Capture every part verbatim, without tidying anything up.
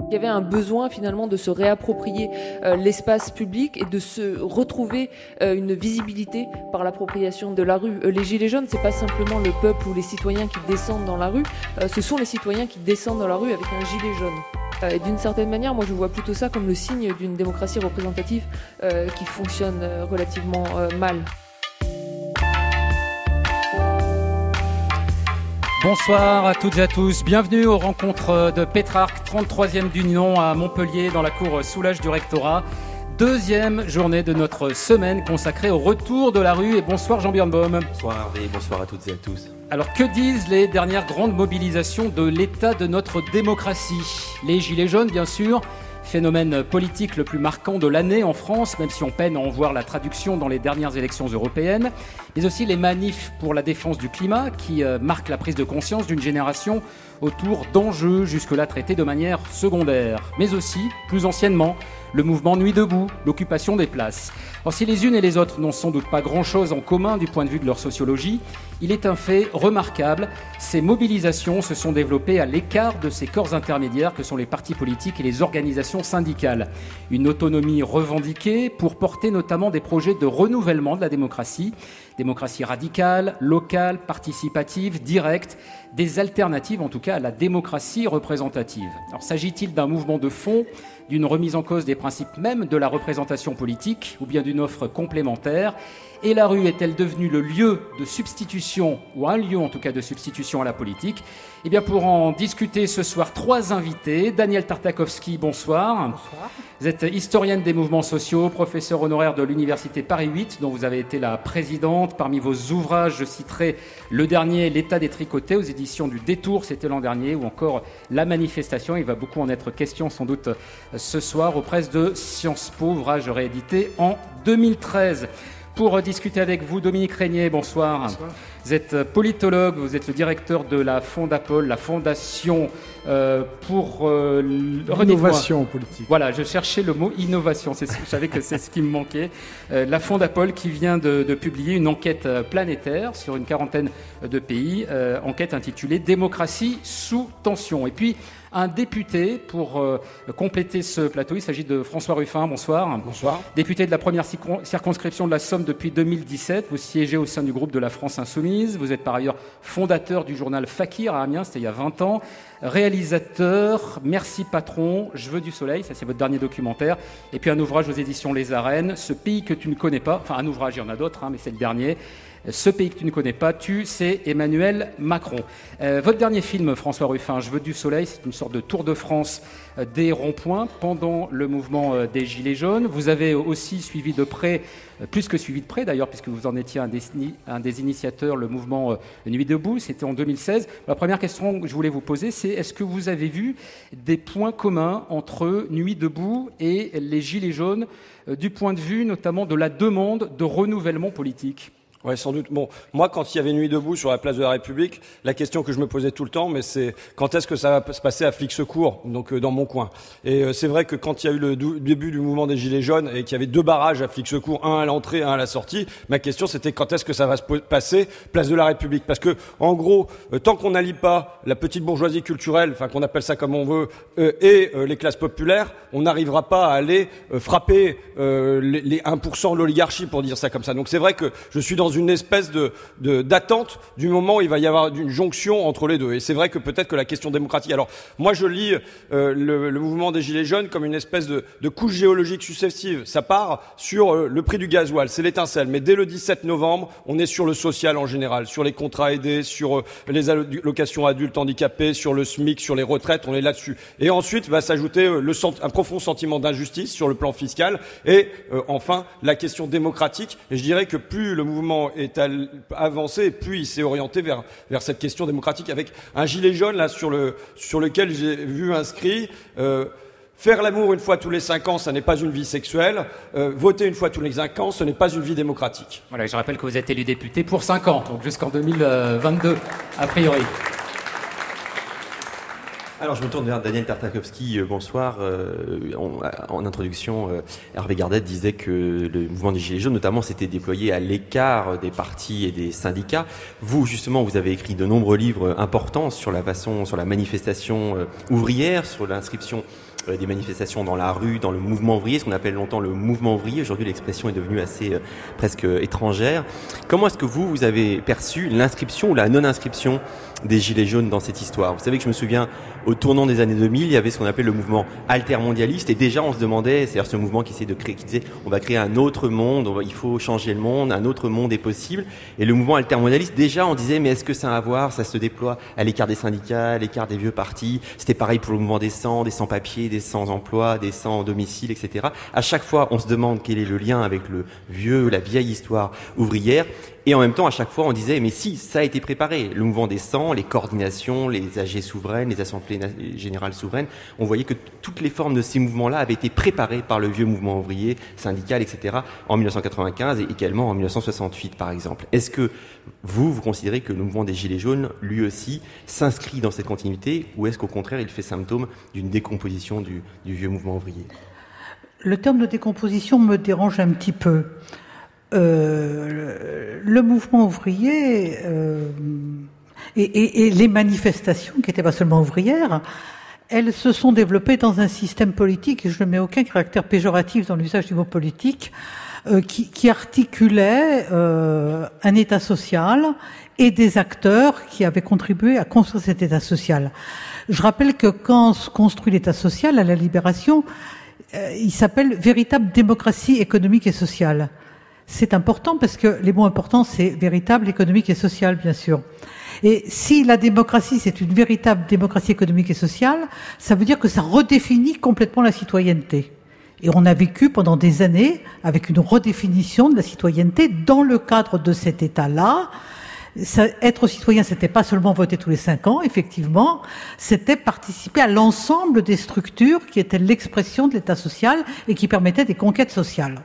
Il y avait un besoin finalement de se réapproprier euh, l'espace public et de se retrouver euh, une visibilité par l'appropriation de la rue. Euh, les Gilets jaunes, c'est pas simplement le peuple ou les citoyens qui descendent dans la rue, euh, ce sont les citoyens qui descendent dans la rue avec un gilet jaune. Euh, et d'une certaine manière, moi je vois plutôt ça comme le signe d'une démocratie représentative euh, qui fonctionne euh, relativement euh, mal. Bonsoir à toutes et à tous, bienvenue aux rencontres de Pétrarque, trente-troisième du nom à Montpellier dans la cour Soulages du rectorat. Deuxième journée de notre semaine consacrée au retour de la rue. Et bonsoir Jean Birnbaum. Bonsoir Hervé, bonsoir à toutes et à tous. Alors que disent les dernières grandes mobilisations de l'état de notre démocratie ? Les Gilets jaunes bien sûr, phénomène politique le plus marquant de l'année en France, même si on peine à en voir la traduction dans les dernières élections européennes, mais aussi les manifs pour la défense du climat qui euh, marquent la prise de conscience d'une génération autour d'enjeux jusque-là traités de manière secondaire, mais aussi, plus anciennement, le mouvement Nuit debout, l'occupation des places. Alors si les unes et les autres n'ont sans doute pas grand-chose en commun du point de vue de leur sociologie, il est un fait remarquable, ces mobilisations se sont développées à l'écart de ces corps intermédiaires que sont les partis politiques et les organisations syndicales. Une autonomie revendiquée pour porter notamment des projets de renouvellement de la démocratie, démocratie radicale, locale, participative, directe, des alternatives en tout cas à la démocratie représentative. Alors s'agit-il d'un mouvement de fond, d'une remise en cause des principes même de la représentation politique ou bien d'une offre complémentaire ? Et la rue est-elle devenue le lieu de substitution, ou un lieu en tout cas de substitution à la politique ? Eh bien pour en discuter ce soir, trois invités. Danielle Tartakovsky, bonsoir. Bonsoir. Vous êtes historienne des mouvements sociaux, professeure honoraire de l'Université Paris huit, dont vous avez été la présidente. Parmi vos ouvrages, je citerai le dernier, L'État des tricotés, aux éditions du Détour, c'était l'an dernier, ou encore La manifestation. Il va beaucoup en être question sans doute ce soir, aux presses de Sciences Po, ouvrage réédité en deux mille treize. Pour discuter avec vous, Dominique Régnier, bonsoir. Bonsoir. Vous êtes politologue, vous êtes le directeur de la Fondapol, la fondation euh, pour... Euh, L'innovation politique. Voilà, je cherchais le mot innovation, c'est, je savais que c'est ce qui me manquait. Euh, la Fondapol qui vient de, de publier une enquête planétaire sur une quarantaine de pays, euh, enquête intitulée « Démocratie sous tension ». Et puis, un député pour euh, compléter ce plateau. Il s'agit de François Ruffin. Bonsoir. Bonsoir. Député de la première circonscription de la Somme depuis deux mille dix-sept. Vous siégez au sein du groupe de la France Insoumise. Vous êtes par ailleurs fondateur du journal Fakir à Amiens, c'était il y a vingt ans. Réalisateur, Merci Patron, Je veux du soleil, ça c'est votre dernier documentaire. Et puis un ouvrage aux éditions Les Arènes, Ce pays que tu ne connais pas. Enfin un ouvrage, il y en a d'autres, hein, mais c'est le dernier. Ce pays que tu ne connais pas, tu, c'est Emmanuel Macron. Euh, votre dernier film, François Ruffin, Je veux du soleil, c'est une sorte de tour de France euh, des ronds-points pendant le mouvement euh, des Gilets jaunes. Vous avez aussi suivi de près, euh, plus que suivi de près d'ailleurs, puisque vous en étiez un des, un des initiateurs, le mouvement euh, Nuit debout, c'était en deux mille seize. La première question que je voulais vous poser, c'est est-ce que vous avez vu des points communs entre Nuit debout et les Gilets jaunes, euh, du point de vue notamment de la demande de renouvellement politique ? Ouais, sans doute. Bon, moi, quand il y avait Nuit debout sur la place de la République, la question que je me posais tout le temps, mais c'est quand est-ce que ça va se passer à Flix-Secours, donc euh, dans mon coin. Et euh, c'est vrai que quand il y a eu le dou- début du mouvement des Gilets jaunes et qu'il y avait deux barrages à Flix-Secours, un à l'entrée, un à la sortie, ma question c'était quand est-ce que ça va se po- passer place de la République. Parce que, en gros, euh, tant qu'on n'allie pas la petite bourgeoisie culturelle, enfin qu'on appelle ça comme on veut, euh, et euh, les classes populaires, on n'arrivera pas à aller euh, frapper euh, les, les un pour cent de l'oligarchie, pour dire ça comme ça. Donc c'est vrai que je suis dans une espèce de, de d'attente du moment où il va y avoir une jonction entre les deux. Et c'est vrai que peut-être que la question démocratique... Alors, moi, je lis euh, le, le mouvement des Gilets jaunes comme une espèce de, de couche géologique successive. Ça part sur euh, le prix du gasoil, c'est l'étincelle. Mais dès le dix-sept novembre, on est sur le social en général, sur les contrats aidés, sur euh, les allocations adultes handicapés, sur le SMIC, sur les retraites, on est là-dessus. Et ensuite va s'ajouter euh, le sent- un profond sentiment d'injustice sur le plan fiscal. Et euh, enfin, la question démocratique. Et je dirais que plus le mouvement est avancé, puis il s'est orienté vers, vers cette question démocratique avec un gilet jaune là sur, le, sur lequel j'ai vu inscrit euh, faire l'amour une fois tous les cinq ans, ça n'est pas une vie sexuelle. Euh, voter une fois tous les cinq ans, ce n'est pas une vie démocratique. Voilà, je rappelle que vous êtes élu député pour cinq ans, donc jusqu'en deux mille vingt-deux, a priori. Alors, je me tourne vers Daniel Tartakovsky. Bonsoir. Euh, on, en introduction, euh, Hervé Gardette disait que le mouvement des Gilets jaunes, notamment, s'était déployé à l'écart des partis et des syndicats. Vous, justement, vous avez écrit de nombreux livres importants sur la façon, sur la manifestation euh, ouvrière, sur l'inscription euh, des manifestations dans la rue, dans le mouvement ouvrier, ce qu'on appelle longtemps le mouvement ouvrier. Aujourd'hui, l'expression est devenue assez euh, presque euh, étrangère. Comment est-ce que vous, vous avez perçu l'inscription ou la non-inscription des Gilets jaunes dans cette histoire? Vous savez que je me souviens, au tournant des années deux mille, il y avait ce qu'on appelait le mouvement altermondialiste, et déjà on se demandait, c'est-à-dire ce mouvement qui essayait de créer, qui disait on va créer un autre monde, on va, il faut changer le monde, un autre monde est possible. Et le mouvement altermondialiste, déjà on disait mais est-ce que ça a à voir, ça se déploie à l'écart des syndicats, à l'écart des vieux partis. C'était pareil pour le mouvement des sans, des sans-papiers, des sans-emploi, des sans-domicile, et cetera. À chaque fois on se demande quel est le lien avec le vieux, la vieille histoire ouvrière. Et en même temps, à chaque fois, on disait, mais si, ça a été préparé. Le mouvement des cent, les coordinations, les A G souveraines, les assemblées générales souveraines, on voyait que toutes les formes de ces mouvements-là avaient été préparées par le vieux mouvement ouvrier, syndical, et cetera, en mille neuf cent quatre-vingt-quinze et également en mille neuf cent soixante-huit, par exemple. Est-ce que vous, vous considérez que le mouvement des Gilets jaunes, lui aussi, s'inscrit dans cette continuité, ou est-ce qu'au contraire, il fait symptôme d'une décomposition du, du vieux mouvement ouvrier? Le terme de décomposition me dérange un petit peu. Euh, le mouvement ouvrier euh, et, et, et les manifestations, qui n'étaient pas seulement ouvrières, elles se sont développées dans un système politique, et je ne mets aucun caractère péjoratif dans l'usage du mot politique, euh, qui, qui articulait euh, un État social et des acteurs qui avaient contribué à construire cet État social. Je rappelle que quand se construit l'État social à la Libération, euh, il s'appelle véritable démocratie économique et sociale. C'est important parce que les mots importants, c'est véritable, économique et social, bien sûr. Et si la démocratie, c'est une véritable démocratie économique et sociale, ça veut dire que ça redéfinit complètement la citoyenneté. Et on a vécu pendant des années avec une redéfinition de la citoyenneté dans le cadre de cet État-là. Ça, être citoyen, c'était pas seulement voter tous les cinq ans, effectivement, c'était participer à l'ensemble des structures qui étaient l'expression de l'État social et qui permettaient des conquêtes sociales.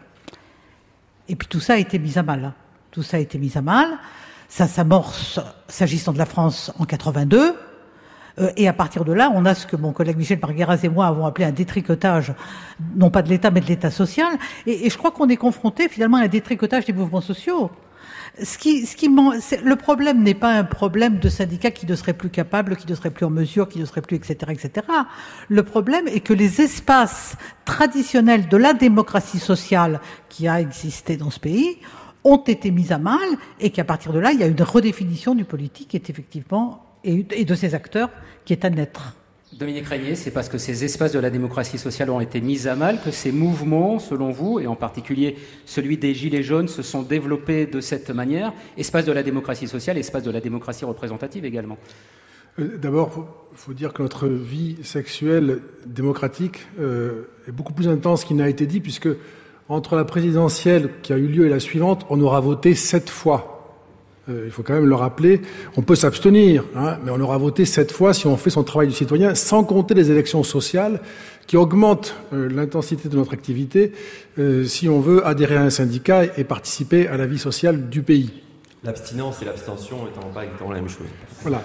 Et puis tout ça a été mis à mal. Tout ça a été mis à mal. Ça s'amorce, s'agissant de la France, en quatre-vingt-deux. Euh, et à partir de là, on a ce que mon collègue Michel Margueras et moi avons appelé un détricotage, non pas de l'État, mais de l'État social. Et, et je crois qu'on est confronté finalement à un détricotage des mouvements sociaux. Ce qui, ce qui, le problème n'est pas un problème de syndicats qui ne seraient plus capables, qui ne seraient plus en mesure, qui ne seraient plus, et cetera, et cetera. Le problème est que les espaces traditionnels de la démocratie sociale qui a existé dans ce pays ont été mis à mal, et qu'à partir de là, il y a une redéfinition du politique qui est effectivement, et de ses acteurs, qui est à naître. Dominique Régnier, c'est parce que ces espaces de la démocratie sociale ont été mis à mal que ces mouvements, selon vous, et en particulier celui des Gilets jaunes, se sont développés de cette manière. Espace de la démocratie sociale, espace de la démocratie représentative également. Euh, d'abord, il faut, faut dire que notre vie sexuelle démocratique euh, est beaucoup plus intense qu'il n'a été dit, puisque entre la présidentielle qui a eu lieu et la suivante, on aura voté sept fois. Euh, il faut quand même le rappeler, on peut s'abstenir, hein, mais on aura voté sept fois si on fait son travail de citoyen, sans compter les élections sociales qui augmentent euh, l'intensité de notre activité euh, si on veut adhérer à un syndicat et participer à la vie sociale du pays. L'abstinence et l'abstention étant pas exactement la même chose. Voilà.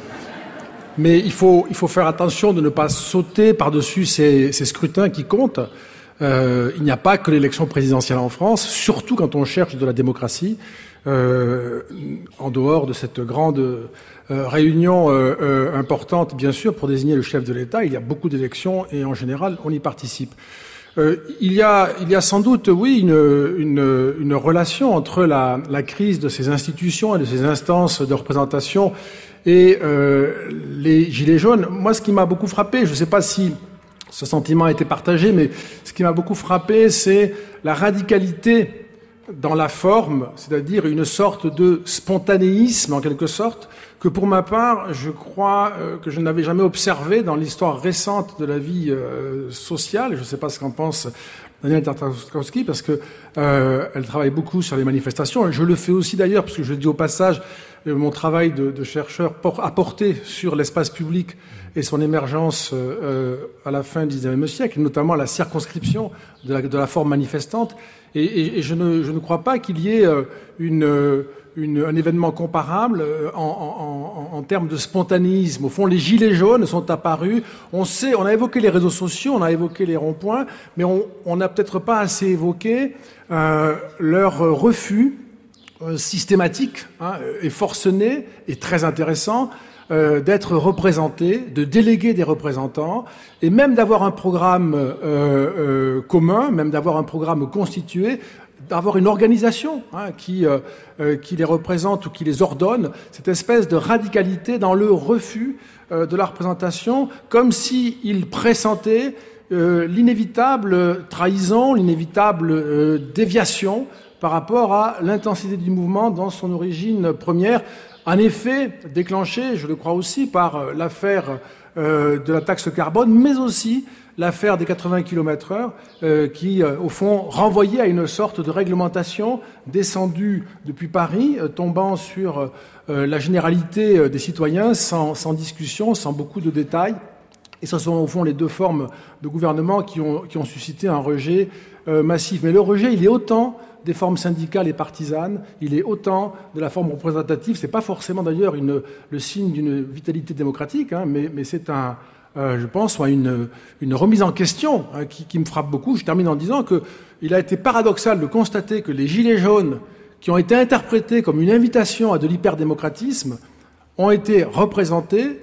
Mais il faut, il faut faire attention de ne pas sauter par-dessus ces, ces scrutins qui comptent. Euh, il n'y a pas que l'élection présidentielle en France, surtout quand on cherche de la démocratie. Euh, en dehors de cette grande euh, réunion euh, euh, importante, bien sûr, pour désigner le chef de l'État, il y a beaucoup d'élections et en général, on y participe. Euh, il y a, il y a sans doute, oui, une, une, une relation entre la, la crise de ces institutions et de ces instances de représentation et euh, les Gilets jaunes. Moi, ce qui m'a beaucoup frappé, je ne sais pas si ce sentiment a été partagé, mais ce qui m'a beaucoup frappé, c'est la radicalité dans la forme, c'est-à-dire une sorte de spontanéisme, en quelque sorte, que pour ma part, je crois euh, que je n'avais jamais observé dans l'histoire récente de la vie euh, sociale. Je ne sais pas ce qu'en pense Daniel Tartakovsky, parce que euh, elle travaille beaucoup sur les manifestations, et je le fais aussi d'ailleurs, parce que je dis au passage, euh, mon travail de, de chercheur a porté sur l'espace public et son émergence euh, à la fin du dix-neuvième siècle, notamment la circonscription de la, de la forme manifestante. Et, et, et je, ne, je ne crois pas qu'il y ait une, une, un événement comparable en, en, en, en termes de spontanéisme. Au fond, les gilets jaunes sont apparus. On sait, on a évoqué les réseaux sociaux, on a évoqué les ronds-points, mais on n'a peut-être pas assez évoqué euh, leur refus euh, systématique hein, et forcené et très intéressant euh, d'être représentés, de déléguer des représentants et même d'avoir un programme euh, euh, commun, même d'avoir un programme constitué, d'avoir une organisation hein, qui, euh, euh, qui les représente ou qui les ordonne, cette espèce de radicalité dans le refus euh, de la représentation, comme s'ils pressentaient euh, l'inévitable trahison, l'inévitable euh, déviation par rapport à l'intensité du mouvement dans son origine première, en effet déclenchée, je le crois aussi, par l'affaire euh, de la taxe carbone, mais aussi l'affaire des quatre-vingts kilomètres heure euh, qui, euh, au fond, renvoyait à une sorte de réglementation descendue depuis Paris, euh, tombant sur euh, la généralité euh, des citoyens, sans, sans discussion, sans beaucoup de détails. Et ce sont, au fond, les deux formes de gouvernement qui ont, qui ont suscité un rejet euh, massif. Mais le rejet, il est autant des formes syndicales et partisanes, il est autant de la forme représentative. C'est pas forcément, d'ailleurs, une, le signe d'une vitalité démocratique, hein, mais, mais c'est un... Euh, je pense, une, une remise en question hein, qui, qui me frappe beaucoup. Je termine en disant qu'il a été paradoxal de constater que les gilets jaunes, qui ont été interprétés comme une invitation à de l'hyperdémocratisme, ont été représentés,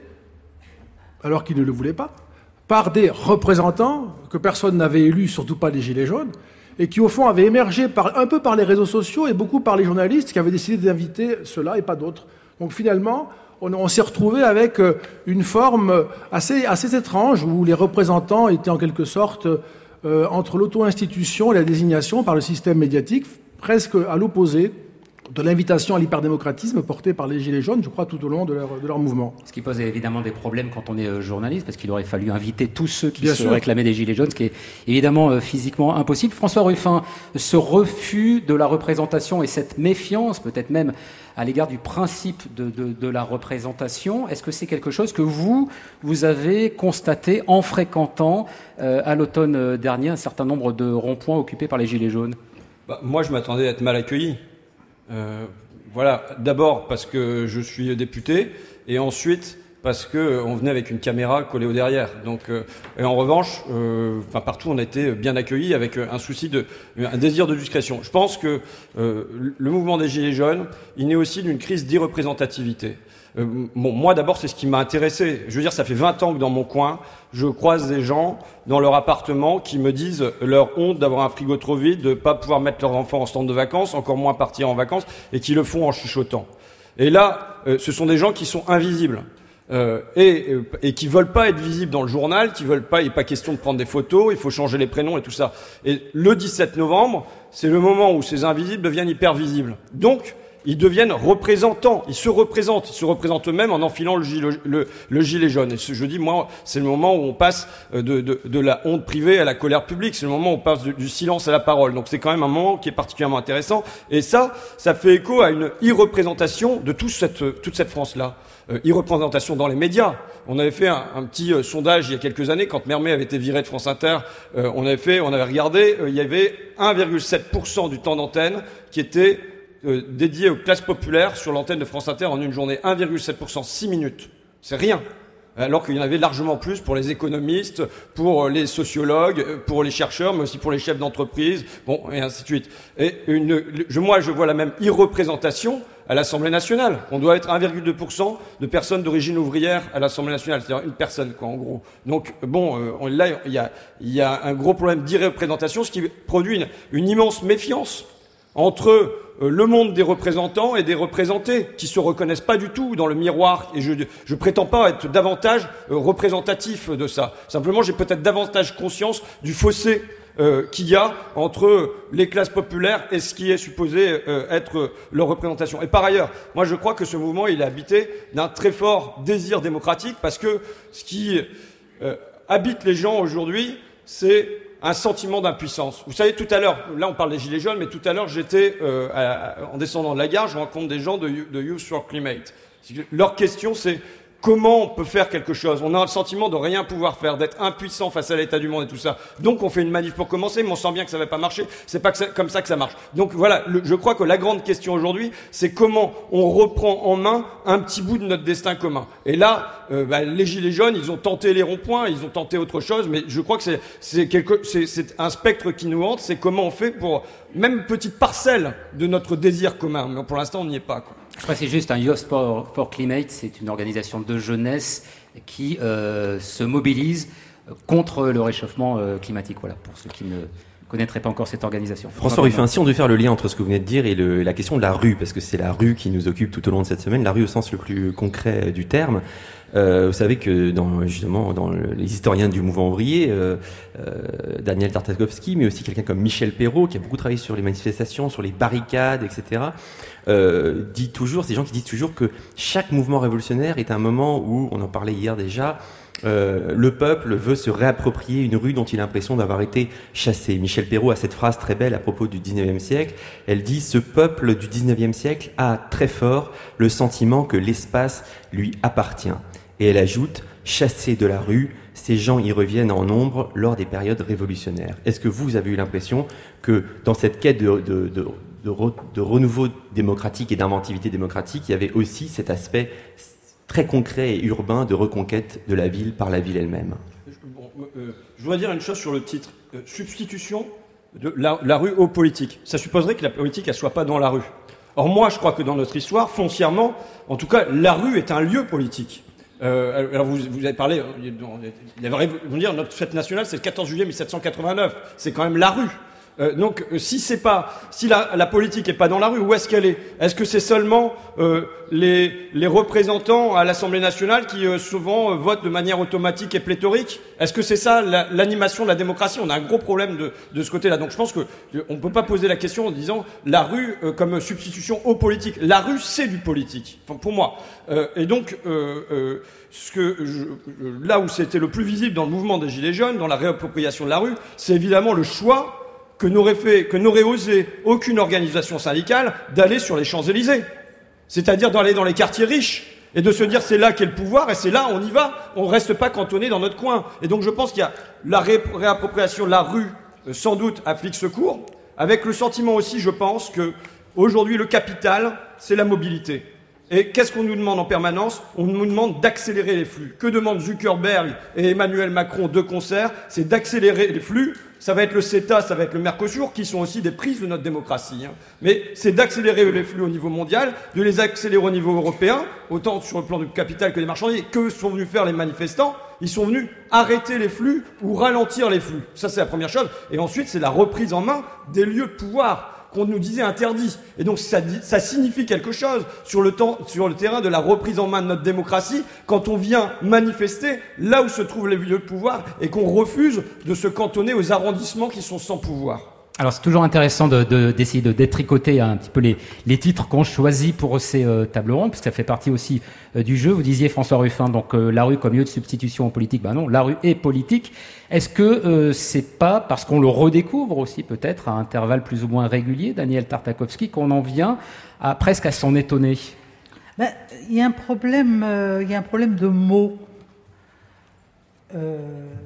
alors qu'ils ne le voulaient pas, par des représentants que personne n'avait élus, surtout pas les gilets jaunes, et qui, au fond, avaient émergé par, un peu par les réseaux sociaux et beaucoup par les journalistes qui avaient décidé d'inviter ceux-là et pas d'autres. Donc finalement, on, on s'est retrouvé avec une forme assez, assez étrange où les représentants étaient en quelque sorte euh, entre l'auto-institution et la désignation par le système médiatique, presque à l'opposé de l'invitation à l'hyperdémocratisme portée par les Gilets jaunes, je crois, tout au long de leur, de leur mouvement. Ce qui pose évidemment des problèmes quand on est journaliste, parce qu'il aurait fallu inviter tous ceux qui Bien se sûr. réclamaient des Gilets jaunes, ce qui est évidemment euh, physiquement impossible. François Ruffin, ce refus de la représentation et cette méfiance, peut-être même à l'égard du principe de, de, de la représentation, est-ce que c'est quelque chose que vous, vous avez constaté en fréquentant euh, à l'automne dernier un certain nombre de ronds-points occupés par les Gilets jaunes ? Bah, moi, je m'attendais à être mal accueilli. Euh, voilà, d'abord parce que je suis député, et ensuite parce que euh, on venait avec une caméra collée au derrière. Donc, euh, et en revanche, euh, enfin partout, on a été bien accueillis avec un souci de, un désir de discrétion. Je pense que euh, le mouvement des Gilets jaunes, il naît aussi d'une crise d'irreprésentativité. Euh, bon, moi d'abord, c'est ce qui m'a intéressé. Je veux dire, ça fait vingt ans que dans mon coin, je croise des gens dans leur appartement qui me disent leur honte d'avoir un frigo trop vide, de pas pouvoir mettre leur enfant en stand de vacances, encore moins partir en vacances, et qui le font en chuchotant. Et là, euh, ce sont des gens qui sont invisibles. Euh, et, et qui veulent pas être visibles dans le journal, qui veulent pas, il n'est pas question de prendre des photos, il faut changer les prénoms et tout ça. Et le dix-sept novembre, c'est le moment où ces invisibles deviennent hyper visibles. Donc, ils deviennent représentants, ils se représentent, ils se représentent eux-mêmes en enfilant le gilet, le, le gilet jaune. Et ce, je dis, moi, c'est le moment où on passe de, de, de la honte privée à la colère publique, c'est le moment où on passe du, du silence à la parole. Donc c'est quand même un moment qui est particulièrement intéressant. Et ça, ça fait écho à une irreprésentation de toute cette, toute cette France-là. Euh, irreprésentation dans les médias. On avait fait un, un petit euh, sondage il y a quelques années, quand Mermet avait été viré de France Inter, euh, on avait fait, on avait regardé, euh, il y avait un virgule sept pour cent du temps d'antenne qui était euh, dédié aux classes populaires sur l'antenne de France Inter en une journée. un virgule sept pour cent, six minutes. C'est rien. Alors qu'il y en avait largement plus pour les économistes, pour les sociologues, pour les chercheurs, mais aussi pour les chefs d'entreprise, bon, et ainsi de suite. Et une, je, moi, je vois la même irreprésentation à l'Assemblée nationale. On doit être un virgule deux pour cent de personnes d'origine ouvrière à l'Assemblée nationale, c'est-à-dire une personne, quoi, en gros. Donc, bon, euh, on, là, il y a, il y a un gros problème d'irreprésentation, ce qui produit une, une immense méfiance entre euh, le monde des représentants et des représentés, qui se reconnaissent pas du tout dans le miroir. Et je, je prétends pas être davantage euh, représentatif de ça. Simplement, j'ai peut-être davantage conscience du fossé Euh, qu'il y a entre les classes populaires et ce qui est supposé euh, être euh, leur représentation. Et par ailleurs, moi je crois que ce mouvement il est habité d'un très fort désir démocratique, parce que ce qui euh, habite les gens aujourd'hui, c'est un sentiment d'impuissance. Vous savez, tout à l'heure, là on parle des Gilets jaunes, mais tout à l'heure j'étais, euh, à, en descendant de la gare, je rencontre des gens de, de Youth for Climate. Leur question c'est: comment on peut faire quelque chose. On a le sentiment de rien pouvoir faire, d'être impuissant face à l'état du monde et tout ça. Donc on fait une manif pour commencer, mais on sent bien que ça va pas marcher. C'est pas que ça, comme ça que ça marche. Donc voilà, le, je crois que la grande question aujourd'hui, c'est comment on reprend en main un petit bout de notre destin commun. Et là, euh, bah, les Gilets jaunes, ils ont tenté les ronds-points, ils ont tenté autre chose, mais je crois que c'est, c'est, quelque, c'est, c'est un spectre qui nous hante, c'est comment on fait pour, même une petite parcelle de notre désir commun. Mais pour l'instant, on n'y est pas, quoi. Je précise juste, un Youth for, for Climate, c'est une organisation de jeunesse qui euh, se mobilise contre le réchauffement euh, climatique. Voilà, pour ceux qui ne connaîtraient pas encore cette organisation. François Ruffin, si on devait faire le lien entre ce que vous venez de dire et le, la question de la rue, parce que c'est la rue qui nous occupe tout au long de cette semaine, la rue au sens le plus concret du terme. Euh, vous savez que dans, justement, dans le, les historiens du mouvement ouvrier, euh, euh, Daniel Tartakovsky, mais aussi quelqu'un comme Michel Perrault, qui a beaucoup travaillé sur les manifestations, sur les barricades, et cetera, euh, dit toujours, ces gens qui disent toujours que chaque mouvement révolutionnaire est un moment où, on en parlait hier déjà, Euh, le peuple veut se réapproprier une rue dont il a l'impression d'avoir été chassé. Michel Perrault a cette phrase très belle à propos du dix-neuvième siècle. Elle dit « Ce peuple du dix-neuvième siècle a très fort le sentiment que l'espace lui appartient. » Et elle ajoute « Chassés de la rue, ces gens y reviennent en nombre lors des périodes révolutionnaires. » Est-ce que vous avez eu l'impression que dans cette quête de, de, de, de, re, de renouveau démocratique et d'inventivité démocratique, il y avait aussi cet aspect très concret et urbain de reconquête de la ville par la ville elle-même? Bon, euh, je voudrais dire une chose sur le titre. Euh, substitution de la, la rue aux politiques. Ça supposerait que la politique, elle soit pas dans la rue. Or, moi, je crois que dans notre histoire, foncièrement, en tout cas, la rue est un lieu politique. Euh, alors, vous, vous avez parlé, il y avait, vous dire, notre fête nationale, c'est le quatorze juillet mille sept cent quatre-vingt-neuf. C'est quand même la rue. Euh, donc, euh, si c'est pas, si la, la politique est pas dans la rue, où est-ce qu'elle est? Est-ce que c'est seulement euh, les, les représentants à l'Assemblée nationale qui euh, souvent euh, votent de manière automatique et pléthorique? Est-ce que c'est ça la, l'animation de la démocratie? On a un gros problème de, de ce côté-là. Donc, je pense que euh, on peut pas poser la question en disant la rue euh, comme substitution aux politiques. La rue, c'est du politique, enfin, pour moi. Euh, et donc, euh, euh, ce que je, là où c'était le plus visible dans le mouvement des Gilets jaunes, dans la réappropriation de la rue, c'est évidemment le choix que n'aurait fait, que n'aurait osé aucune organisation syndicale d'aller sur les Champs-Élysées. C'est-à-dire d'aller dans les quartiers riches et de se dire c'est là qu'est le pouvoir et c'est là, on y va, on reste pas cantonné dans notre coin. Et donc je pense qu'il y a la ré- réappropriation de la rue, euh, sans doute à Flix-Secours, avec le sentiment aussi, je pense, que aujourd'hui le capital, c'est la mobilité. Et qu'est-ce qu'on nous demande en permanence? On nous demande d'accélérer les flux. Que demandent Zuckerberg et Emmanuel Macron de concert? C'est d'accélérer les flux. Ça va être le CETA, ça va être le Mercosur, qui sont aussi des prises de notre démocratie. Hein. Mais c'est d'accélérer les flux au niveau mondial, de les accélérer au niveau européen, autant sur le plan du capital que des marchandises. Que sont venus faire les manifestants? Ils sont venus arrêter les flux ou ralentir les flux. Ça, c'est la première chose. Et ensuite, c'est la reprise en main des lieux de pouvoir qu'on nous disait interdits. Et donc ça, ça signifie quelque chose sur le, temps, sur le terrain de la reprise en main de notre démocratie quand on vient manifester là où se trouvent les lieux de pouvoir et qu'on refuse de se cantonner aux arrondissements qui sont sans pouvoir. Alors c'est toujours intéressant de, de, d'essayer de détricoter un petit peu les, les titres qu'on choisit pour ces euh, tables rondes, parce que ça fait partie aussi euh, du jeu. Vous disiez, François Ruffin, donc euh, la rue comme lieu de substitution aux politiques. Ben non, la rue est politique. Est-ce que euh, c'est pas parce qu'on le redécouvre aussi peut-être à intervalles plus ou moins réguliers, Daniel Tartakovsky, qu'on en vient à presque à s'en étonner? Ben, il y a un problème, euh, il y a un problème de mots. Euh,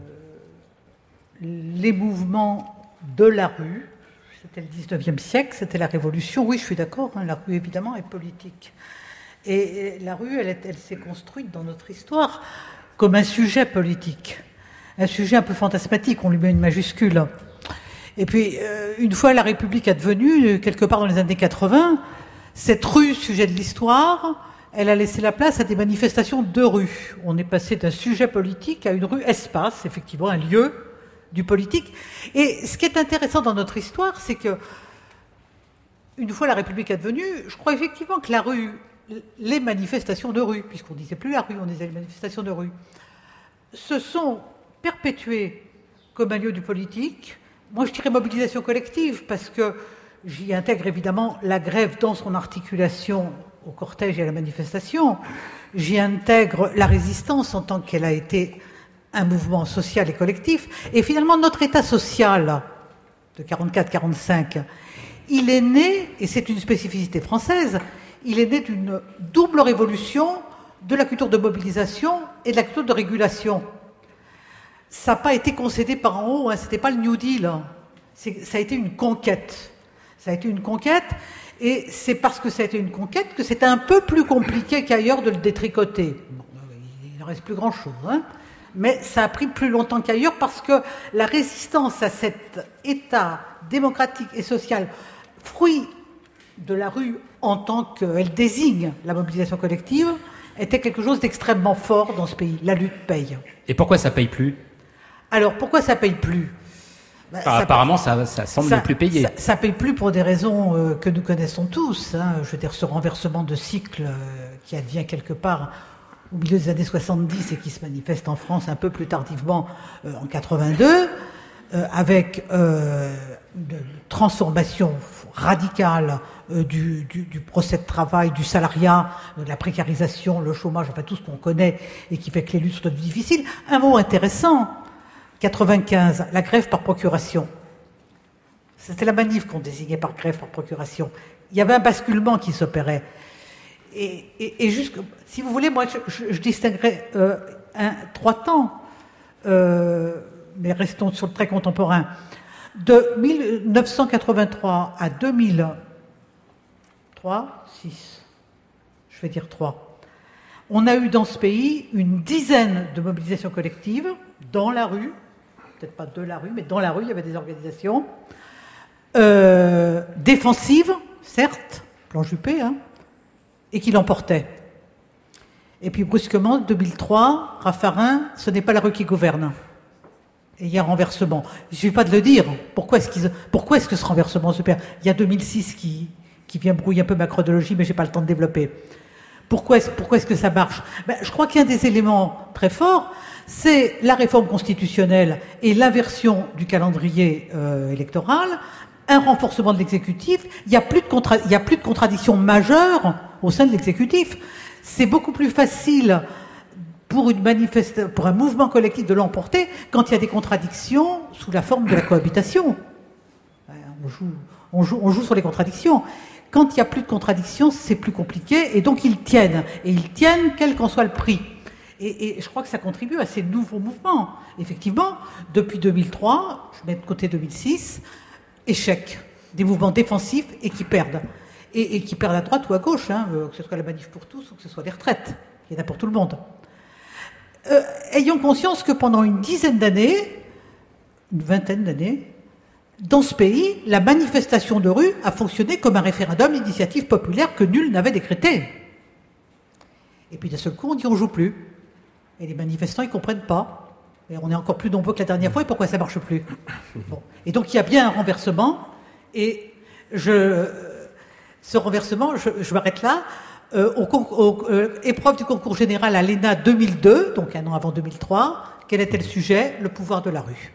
les mouvements de la rue, c'était le dix-neuvième siècle, c'était la Révolution. Oui, je suis d'accord, hein, la rue, évidemment, est politique. Et, et la rue, elle, elle s'est construite dans notre histoire comme un sujet politique, un sujet un peu fantasmatique, on lui met une majuscule. Et puis, euh, une fois la République advenue, quelque part dans les années quatre-vingts, cette rue, sujet de l'histoire, elle a laissé la place à des manifestations de rue. On est passé d'un sujet politique à une rue espace, effectivement, un lieu du politique. Et ce qui est intéressant dans notre histoire, c'est que, une fois la République advenue, je crois effectivement que la rue, les manifestations de rue, puisqu'on ne disait plus la rue, on disait les manifestations de rue, se sont perpétuées comme un lieu du politique. Moi, je dirais mobilisation collective, parce que j'y intègre évidemment la grève dans son articulation au cortège et à la manifestation. J'y intègre la résistance en tant qu'elle a été un mouvement social et collectif. Et finalement, notre état social de quarante-quatre quarante-cinq, il est né, et c'est une spécificité française, il est né d'une double révolution de la culture de mobilisation et de la culture de régulation. Ça n'a pas été concédé par en haut, hein, ce n'était pas le New Deal. Hein. C'est, ça a été une conquête. Ça a été une conquête, et c'est parce que ça a été une conquête que c'est un peu plus compliqué qu'ailleurs de le détricoter. Bon, il ne reste plus grand-chose, hein. Mais ça a pris plus longtemps qu'ailleurs parce que la résistance à cet état démocratique et social, fruit de la rue en tant qu'elle désigne la mobilisation collective, était quelque chose d'extrêmement fort dans ce pays. La lutte paye. Et pourquoi ça paye plus ? Alors, pourquoi ça paye plus ? Ben, ah, ça apparemment, paye, ça, ça semble ça, ne plus payer. Ça, ça paye plus pour des raisons euh, que nous connaissons tous. Hein. Je veux dire, ce renversement de cycle euh, qui advient quelque part au milieu des années soixante-dix et qui se manifeste en France un peu plus tardivement euh, en quatre-vingt-deux, euh, avec euh, une transformation radicale euh, du, du, du procès de travail, du salariat, de la précarisation, le chômage, enfin tout ce qu'on connaît et qui fait que les luttes sont devenues difficiles. Un mot intéressant, quatre-vingt-quinze, la grève par procuration. C'était la manif qu'on désignait par grève par procuration. Il y avait un basculement qui s'opérait. Et, et, et juste, si vous voulez, moi, je, je, je distinguerais euh, un, trois temps, euh, mais restons sur le très contemporain. De mille neuf cent quatre-vingt-trois à deux mille trois, six, je vais dire trois, on a eu dans ce pays une dizaine de mobilisations collectives dans la rue, peut-être pas de la rue, mais dans la rue, il y avait des organisations euh, défensives, certes, plan Juppé, hein, et qui l'emportait. Et puis brusquement, deux mille trois, Raffarin, ce n'est pas la rue qui gouverne. Et il y a un renversement. Il ne suffit pas de le dire. Pourquoi est-ce, qu'ils, pourquoi est-ce que ce renversement se perd ? Il y a deux mille six qui, qui vient brouiller un peu ma chronologie, mais je n'ai pas le temps de développer. Pourquoi est-ce, pourquoi est-ce que ça marche ? Ben, je crois qu'il y a un des éléments très forts, c'est la réforme constitutionnelle et l'inversion du calendrier euh, électoral, un renforcement de l'exécutif. Il n'y a plus de contra- il y a plus de contradictions majeures au sein de l'exécutif. C'est beaucoup plus facile pour une manifeste, pour un mouvement collectif de l'emporter quand il y a des contradictions sous la forme de la cohabitation. On joue, on joue, on joue sur les contradictions. Quand il n'y a plus de contradictions, c'est plus compliqué, et donc ils tiennent. Et ils tiennent quel qu'en soit le prix. Et, et je crois que ça contribue à ces nouveaux mouvements. Effectivement, depuis deux mille trois, je mets de côté deux mille six, échec. Des mouvements défensifs et qui perdent. Et, et qui perdent à droite ou à gauche, hein, que ce soit la manif pour tous ou que ce soit les retraites. Il y en a pour tout le monde. Euh, ayons conscience que pendant une dizaine d'années, une vingtaine d'années, dans ce pays, la manifestation de rue a fonctionné comme un référendum d'initiative populaire que nul n'avait décrété. Et puis d'un seul coup, on dit on ne joue plus. Et les manifestants, ils ne comprennent pas. Et on est encore plus nombreux que la dernière fois, et pourquoi ça ne marche plus ? Bon. Et donc il y a bien un renversement, et je, ce renversement, je, je m'arrête là, euh, au, au euh, épreuve du concours général à l'E N A deux mille deux, donc un an avant deux mille trois, quel était le sujet ? Le pouvoir de la rue.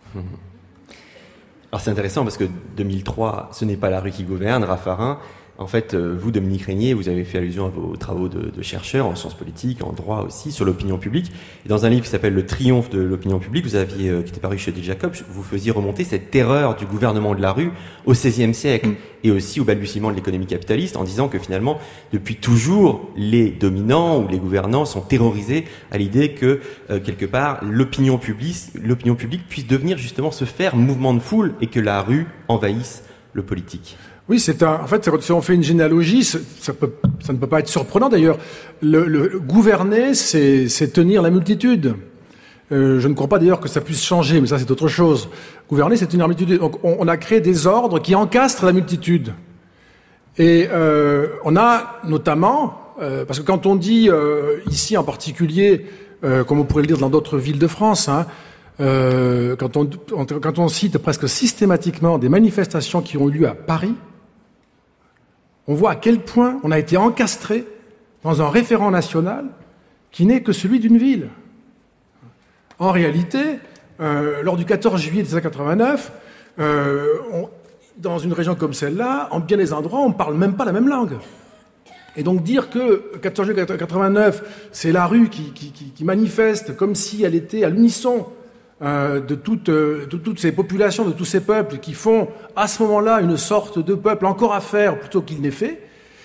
Alors c'est intéressant parce que deux mille trois, ce n'est pas la rue qui gouverne, Raffarin. En fait, vous, Dominique Régnier, vous avez fait allusion à vos travaux de, de chercheurs en sciences politiques, en droit aussi, sur l'opinion publique. Et dans un livre qui s'appelle Le triomphe de l'opinion publique, vous aviez, euh, qui était paru chez D. Jacob, vous faisiez remonter cette terreur du gouvernement de la rue au seizième siècle et aussi au balbutiement de l'économie capitaliste, en disant que finalement, depuis toujours, les dominants ou les gouvernants sont terrorisés à l'idée que, euh, quelque part, l'opinion publique, l'opinion publique puisse devenir justement se faire mouvement de foule et que la rue envahisse le politique. Oui, c'est un, en fait, si on fait une généalogie, ça, peut, ça ne peut pas être surprenant d'ailleurs. Le, le gouverner, c'est, c'est tenir la multitude. Euh, je ne crois pas d'ailleurs que ça puisse changer, mais ça c'est autre chose. Gouverner, c'est tenir la multitude. Donc on, on a créé des ordres qui encastrent la multitude. Et euh, on a notamment, euh, parce que quand on dit euh, ici en particulier, euh, comme on pourrait le dire dans d'autres villes de France, hein, euh, quand, on, quand on cite presque systématiquement des manifestations qui ont eu lieu à Paris, on voit à quel point on a été encastré dans un référent national qui n'est que celui d'une ville. En réalité, euh, lors du quatorze juillet dix-neuf cent quatre-vingt-neuf, euh, on, dans une région comme celle-là, en bien des endroits, on ne parle même pas la même langue. Et donc dire que quatorze juillet quatre-vingt-neuf, c'est la rue qui, qui, qui, qui manifeste comme si elle était à l'unisson euh, de, toutes, euh, de toutes ces populations, de tous ces peuples qui font à ce moment-là une sorte de peuple encore à faire plutôt qu'il n'est fait,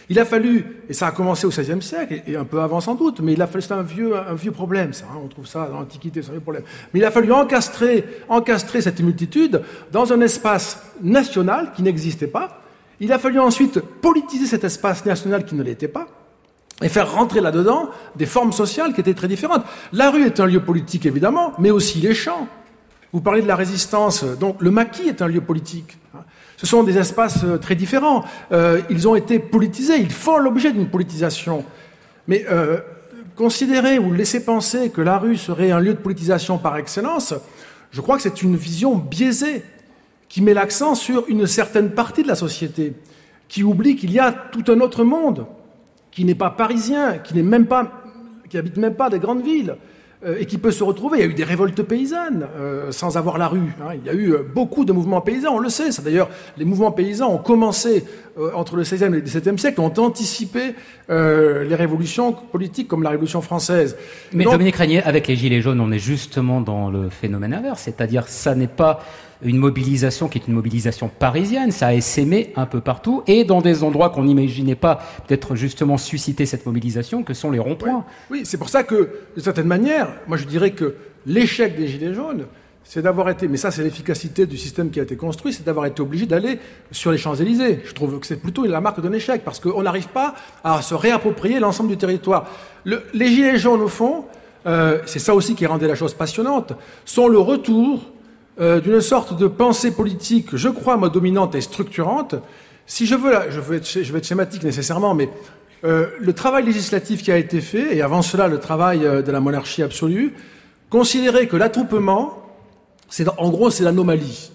Il a fallu, et ça a commencé au seizième siècle, et un peu avant sans doute, mais il a fallu, c'est un vieux, un vieux problème, ça, hein, on trouve ça dans l'Antiquité, c'est un vieux problème. Mais il a fallu encastrer, encastrer cette multitude dans un espace national qui n'existait pas. Il a fallu ensuite politiser cet espace national qui ne l'était pas, et faire rentrer là-dedans des formes sociales qui étaient très différentes. La rue est un lieu politique, évidemment, mais aussi les champs. Vous parlez de la résistance, donc le maquis est un lieu politique. Ce sont des espaces très différents. Euh, ils ont été politisés, ils font l'objet d'une politisation. Mais euh, considérer ou laisser penser que la rue serait un lieu de politisation par excellence, je crois que c'est une vision biaisée qui met l'accent sur une certaine partie de la société, qui oublie qu'il y a tout un autre monde, qui n'est pas parisien, qui n'est même pas, qui habite même pas des grandes villes, euh, et qui peut se retrouver. Il y a eu des révoltes paysannes euh, sans avoir la rue. Hein. Il y a eu euh, beaucoup de mouvements paysans, on le sait. Ça, d'ailleurs, les mouvements paysans ont commencé euh, entre le seizième et le dix-septième siècle, ont anticipé euh, les révolutions politiques comme la Révolution française. Mais Donc, Dominique Régnier, avec les Gilets jaunes, on est justement dans le phénomène inverse, c'est-à-dire ça n'est pas une mobilisation qui est une mobilisation parisienne, ça a essaimé un peu partout et dans des endroits qu'on n'imaginait pas peut-être justement susciter cette mobilisation, que sont les ronds-points. Oui, oui, c'est pour ça que, de certaine manière, moi je dirais que l'échec des Gilets jaunes, c'est d'avoir été, mais ça c'est l'efficacité du système qui a été construit, c'est d'avoir été obligé d'aller sur les Champs-Élysées. Je trouve que c'est plutôt la marque d'un échec, parce qu'on n'arrive pas à se réapproprier l'ensemble du territoire. Le, les Gilets jaunes, au fond, euh, c'est ça aussi qui rendait la chose passionnante, sont le retour Euh, d'une sorte de pensée politique, je crois, moi, dominante et structurante. Si je veux, là, je veux être, je vais être schématique nécessairement, mais euh, le travail législatif qui a été fait, et avant cela le travail euh, de la monarchie absolue, considérer que l'attroupement, c'est, en gros, c'est l'anomalie.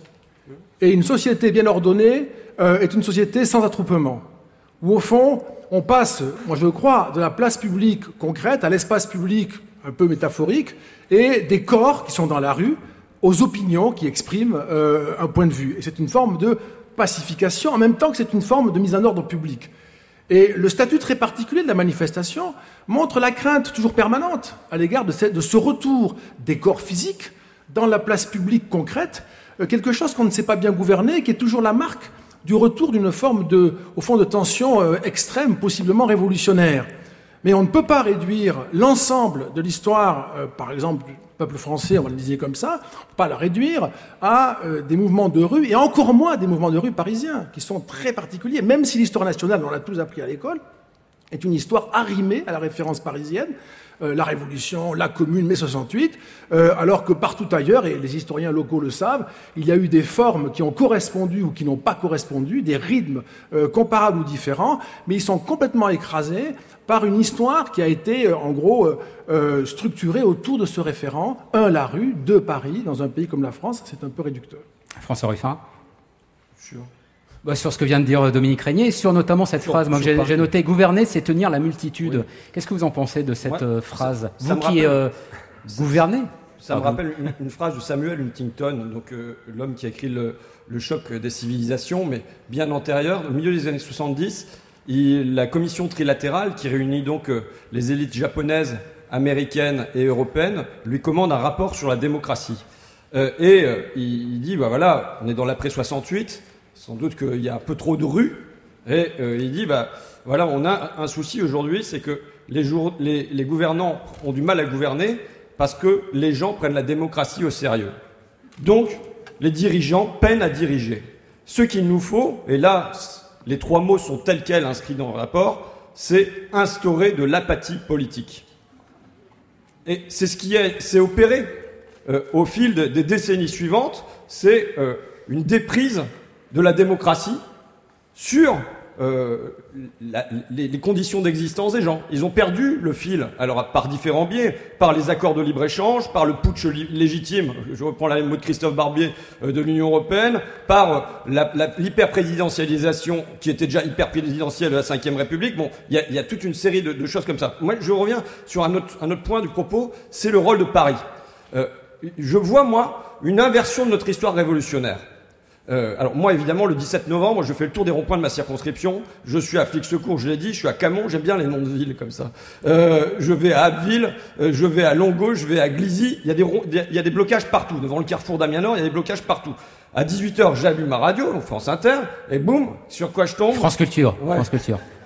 Et une société bien ordonnée euh, est une société sans attroupement. Où, au fond, on passe, moi je crois, de la place publique concrète à l'espace public un peu métaphorique, et des corps qui sont dans la rue, aux opinions qui expriment euh, un point de vue. Et c'est une forme de pacification, en même temps que c'est une forme de mise en ordre public. Et le statut très particulier de la manifestation montre la crainte toujours permanente à l'égard de, de ce retour des corps physiques dans la place publique concrète, euh, quelque chose qu'on ne sait pas bien gouverner et qui est toujours la marque du retour d'une forme de, au fond, de tension euh, extrême, possiblement révolutionnaire. Mais on ne peut pas réduire l'ensemble de l'histoire, euh, par exemple, peuple français, on va le dire comme ça, on ne peut pas la réduire à euh, des mouvements de rue, et encore moins des mouvements de rue parisiens, qui sont très particuliers, même si l'histoire nationale, on l'a tous appris à l'école, est une histoire arrimée à la référence parisienne, euh, la Révolution, la Commune, mai soixante-huit, euh, alors que partout ailleurs, et les historiens locaux le savent, il y a eu des formes qui ont correspondu ou qui n'ont pas correspondu, des rythmes euh, comparables ou différents, mais ils sont complètement écrasés par une histoire qui a été, en gros, euh, euh, structurée autour de ce référent. Un, la rue, deux, Paris. Dans un pays comme la France, c'est un peu réducteur. François Ruffin. Sur, bah, sur ce que vient de dire Dominique Régnier, sur notamment cette sur, phrase, moi j'ai, j'ai noté « Gouverner, c'est tenir la multitude oui. ». Qu'est-ce que vous en pensez de cette ouais, phrase ça, Vous ça qui euh, gouvernez. Ça me rappelle une, une phrase de Samuel Huntington, donc, euh, l'homme qui a écrit le, le choc des civilisations, mais bien antérieur, au milieu des années soixante-dix. Il, la commission trilatérale, qui réunit donc euh, les élites japonaises, américaines et européennes, lui commande un rapport sur la démocratie. Euh, et euh, il, il dit, bah voilà, on est dans l'après soixante-huit, sans doute qu'il y a un peu trop de rues, et euh, il dit, bah voilà, on a un souci aujourd'hui, c'est que les, jour, les, les gouvernants ont du mal à gouverner parce que les gens prennent la démocratie au sérieux. Donc, les dirigeants peinent à diriger. Ce qu'il nous faut, et là, les trois mots sont tels quels inscrits dans le rapport, c'est instaurer de l'apathie politique. Et c'est ce qui est, s'est opéré euh, au fil de, des décennies suivantes, c'est euh, une déprise de la démocratie sur euh, la, les, les conditions d'existence des gens. Ils ont perdu le fil, alors par différents biais, par les accords de libre-échange, par le putsch li- légitime, je reprends la mot de Christophe Barbier, euh, de l'Union européenne, par euh, la, la, l'hyper-présidentialisation qui était déjà hyper-présidentielle de la cinquième République. Bon, il y a, y a toute une série de, de choses comme ça. Moi, je reviens sur un autre, un autre point du propos, c'est le rôle de Paris. Euh, je vois, moi, une inversion de notre histoire révolutionnaire. Euh, alors moi évidemment le dix-sept novembre je fais le tour des ronds-points de ma circonscription, je suis à Flixecourt, je l'ai dit, je suis à Camon, j'aime bien les noms de villes comme ça, euh, je vais à Abbeville, euh, je vais à Longo, je vais à Glizy, il y a des ronds, il y a des blocages partout, devant le carrefour d'Amiens-Nord il y a des blocages partout. À dix-huit heures j'allume ma radio, donc France Inter, et boum, sur quoi je tombe? France Culture, ouais. France Culture.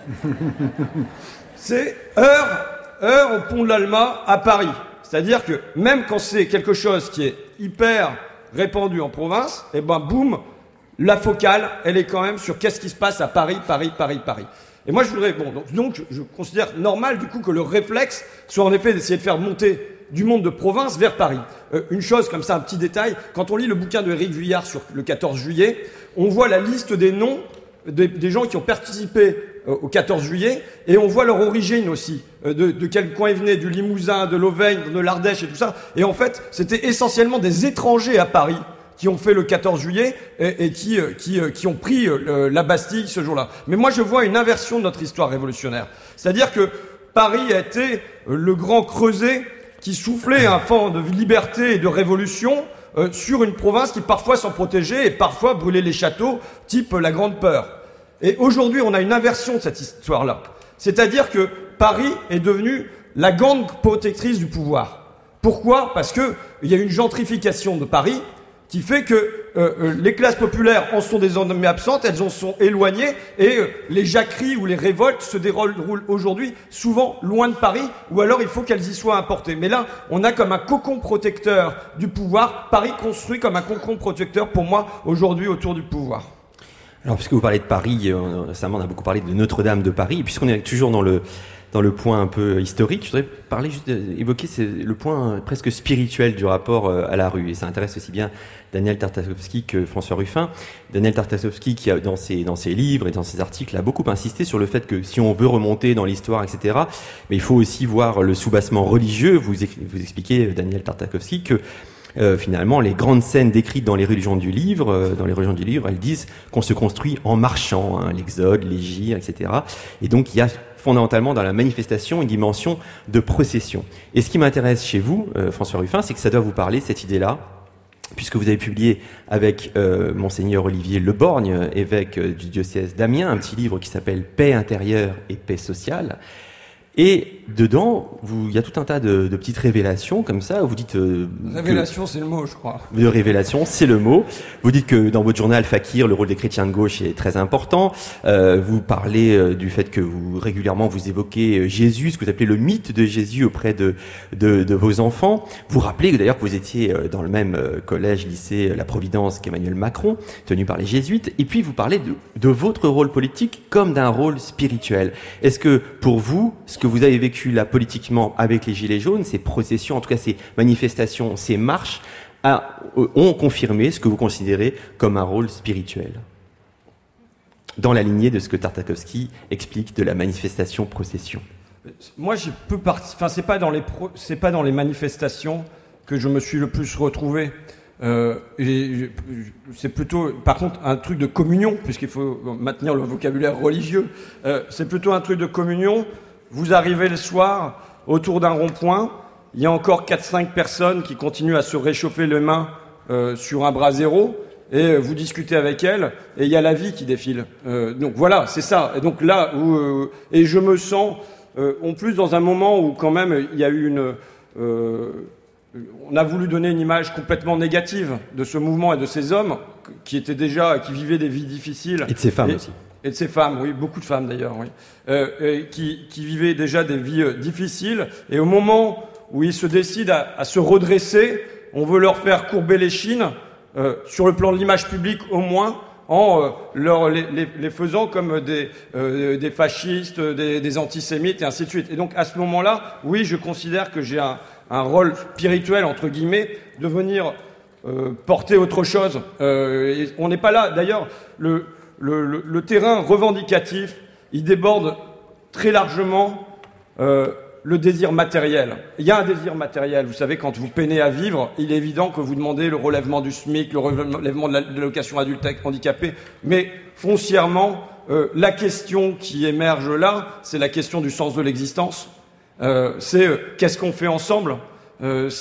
C'est heure, heure au pont de l'Alma à Paris. C'est-à-dire que même quand c'est quelque chose qui est hyper répandu en province, et ben boum, la focale, elle est quand même sur qu'est-ce qui se passe à Paris, Paris, Paris, Paris. Et moi je voudrais, bon, donc, donc je considère normal du coup que le réflexe soit en effet d'essayer de faire monter du monde de province vers Paris. Euh, une chose comme ça, un petit détail, quand on lit le bouquin de Éric Vuillard sur le quatorze juillet, on voit la liste des noms des, des gens qui ont participé euh, au quatorze juillet, et on voit leur origine aussi, euh, de, de quel coin ils venaient, du Limousin, de l'Auvergne, de l'Ardèche et tout ça. Et en fait, c'était essentiellement des étrangers à Paris qui ont fait le quatorze juillet et, et qui, euh, qui, euh, qui ont pris euh, la Bastille ce jour-là. Mais moi, je vois une inversion de notre histoire révolutionnaire. C'est-à-dire que Paris a été euh, le grand creuset qui soufflait un vent de liberté et de révolution euh, sur une province qui parfois s'en protégeait et parfois brûlait les châteaux, type la Grande Peur. Et aujourd'hui, on a une inversion de cette histoire-là. C'est-à-dire que Paris est devenu la grande protectrice du pouvoir. Pourquoi ? Parce que il y a une gentrification de Paris qui fait que euh, les classes populaires en sont désormais absentes, elles en sont éloignées, et euh, les jacqueries ou les révoltes se déroulent aujourd'hui souvent loin de Paris, ou alors il faut qu'elles y soient importées. Mais là, on a comme un cocon protecteur du pouvoir, Paris construit comme un cocon protecteur pour moi aujourd'hui autour du pouvoir. Alors, puisque vous parlez de Paris, euh, récemment on a beaucoup parlé de Notre-Dame de Paris, et puisqu'on est toujours dans le dans le point un peu historique, je voudrais parler, juste évoquer le point presque spirituel du rapport à la rue. Et ça intéresse aussi bien Daniel Tartakovsky que François Ruffin. Daniel Tartakovsky, qui a, dans ses, dans ses livres et dans ses articles, a beaucoup insisté sur le fait que si on veut remonter dans l'histoire, et cetera, mais il faut aussi voir le soubassement religieux. Vous, vous expliquez, Daniel Tartakovsky, que Euh, finalement, les grandes scènes décrites dans les religions du livre, euh, dans les religions du livre, elles disent qu'on se construit en marchant, hein, l'exode, l'égir, et cetera. Et donc, il y a fondamentalement dans la manifestation une dimension de procession. Et ce qui m'intéresse chez vous, euh, François Ruffin, c'est que ça doit vous parler, cette idée-là, puisque vous avez publié avec euh, Monseigneur Olivier Leborgne, évêque euh, du diocèse d'Amiens, un petit livre qui s'appelle « Paix intérieure et paix sociale ». Et dedans, vous, il y a tout un tas de, de petites révélations comme ça. Vous dites euh, révélation, c'est le mot, je crois. De révélation, c'est le mot. Vous dites que dans votre journal Fakir, le rôle des chrétiens de gauche est très important. Euh, vous parlez euh, du fait que vous régulièrement vous évoquez euh, Jésus, ce que vous appelez le mythe de Jésus auprès de de, de vos enfants. Vous rappelez d'ailleurs que vous étiez euh, dans le même euh, collège, lycée euh, La Providence qu'Emmanuel Macron, tenu par les jésuites. Et puis vous parlez de, de votre rôle politique comme d'un rôle spirituel. Est-ce que pour vous, ce que vous avez vécu là politiquement avec les Gilets jaunes, ces processions, en tout cas ces manifestations, ces marches, a, ont confirmé ce que vous considérez comme un rôle spirituel, dans la lignée de ce que Tartakovsky explique de la manifestation-procession? Moi, j'ai peu parti. Enfin, c'est pas dans les pro... c'est pas dans les manifestations que je me suis le plus retrouvé. Euh, et c'est plutôt, par contre, un truc de communion, puisqu'il faut maintenir le vocabulaire religieux. Euh, c'est plutôt un truc de communion. Vous arrivez le soir autour d'un rond-point, il y a encore quatre cinq personnes qui continuent à se réchauffer les mains euh, sur un brasero, et vous discutez avec elles, et il y a la vie qui défile. Euh, donc voilà, c'est ça. Et donc là, où, euh, et je me sens, euh, en plus, dans un moment où quand même il y a eu une... Euh, on a voulu donner une image complètement négative de ce mouvement et de ces hommes qui étaient déjà, qui vivaient des vies difficiles. Et de ces femmes et, aussi. Et de ces femmes, oui, beaucoup de femmes d'ailleurs, oui, euh, et qui, qui vivaient déjà des vies euh, difficiles. Et au moment où ils se décident à, à se redresser, on veut leur faire courber les chines, euh, sur le plan de l'image publique au moins, en euh, leur, les, les, les faisant comme des, euh, des fascistes, des, des antisémites et ainsi de suite. Et donc à ce moment-là, oui, je considère que j'ai un, un rôle spirituel, entre guillemets, de venir euh, porter autre chose. Euh, et on n'est pas là, d'ailleurs, le... Le, le, le terrain revendicatif, il déborde très largement euh, le désir matériel. Il y a un désir matériel. Vous savez, quand vous peinez à vivre, il est évident que vous demandez le relèvement du SMIC, le relèvement de l'allocation adulte handicapé. Mais foncièrement, euh, la question qui émerge là, c'est la question du sens de l'existence. Euh, c'est euh, qu'est-ce qu'on fait ensemble ? euh, C'est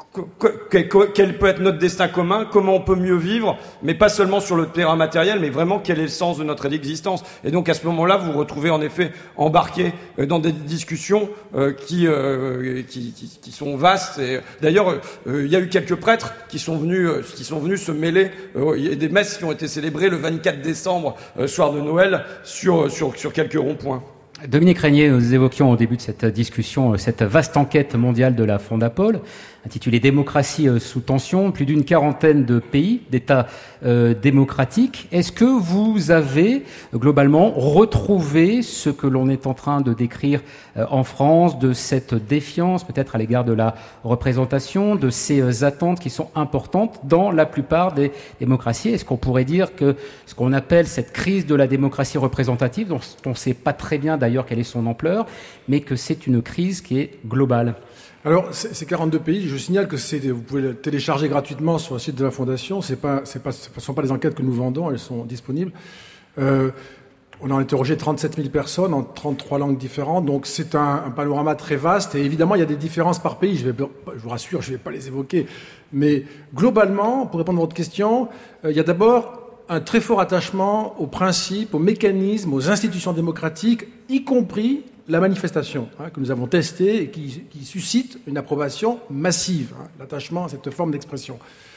quel peut être notre destin commun, comment on peut mieux vivre, mais pas seulement sur le terrain matériel, mais vraiment quel est le sens de notre existence. Et donc à ce moment-là, vous vous retrouvez en effet embarqué dans des discussions euh, qui, euh, qui, qui, qui sont vastes. Et d'ailleurs, euh, il y a eu quelques prêtres qui sont venus, euh, qui sont venus se mêler. Euh, il y a des messes qui ont été célébrées le vingt-quatre décembre, euh, soir de Noël, sur, sur, sur quelques ronds-points. Dominique Régnier, nous évoquions au début de cette discussion cette vaste enquête mondiale de la Fondapol, intitulée Démocratie sous tension, plus d'une quarantaine de pays, d'États euh, démocratiques. Est-ce que vous avez globalement retrouvé ce que l'on est en train de décrire euh, en France, de cette défiance peut-être à l'égard de la représentation, de ces euh, attentes qui sont importantes dans la plupart des démocraties? Est-ce qu'on pourrait dire que ce qu'on appelle cette crise de la démocratie représentative, dont on ne sait pas très bien d'ailleurs quelle est son ampleur, mais que c'est une crise qui est globale? Alors, ces quarante-deux pays, je signale que c'est, vous pouvez le télécharger gratuitement sur le site de la Fondation. C'est pas, c'est pas, ce ne sont pas des enquêtes que nous vendons, elles sont disponibles. Euh, on a interrogé trente-sept mille personnes en trente-trois langues différentes, donc c'est un, un panorama très vaste. Et évidemment, il y a des différences par pays. Je, vais, je vous rassure, je ne vais pas les évoquer. Mais globalement, pour répondre à votre question, euh, il y a d'abord un très fort attachement aux principes, aux mécanismes, aux institutions démocratiques, y compris la manifestation, hein, que nous avons testée et qui, qui suscite une approbation massive, hein, l'attachement à cette forme d'expression.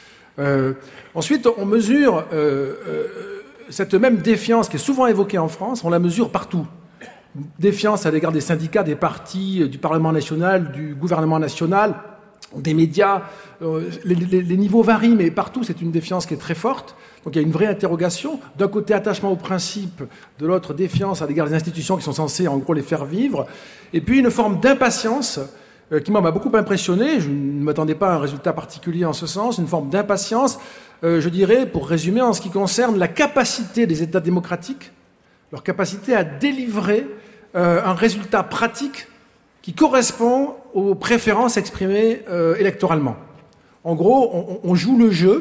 Euh, ensuite, on mesure euh, euh, cette même défiance qui est souvent évoquée en France, on la mesure partout. Défiance à l'égard des syndicats, des partis, du Parlement national, du gouvernement national, des médias. Euh, les, les, les niveaux varient, mais partout, c'est une défiance qui est très forte. Donc il y a une vraie interrogation. D'un côté, attachement aux principes, de l'autre, défiance à l'égard des institutions qui sont censées, en gros, les faire vivre. Et puis une forme d'impatience euh, qui, moi, m'a beaucoup impressionné. Je ne m'attendais pas à un résultat particulier en ce sens. Une forme d'impatience, euh, je dirais, pour résumer, en ce qui concerne la capacité des États démocratiques, leur capacité à délivrer euh, un résultat pratique qui correspond aux préférences exprimées euh, électoralement. En gros, on, on joue le jeu,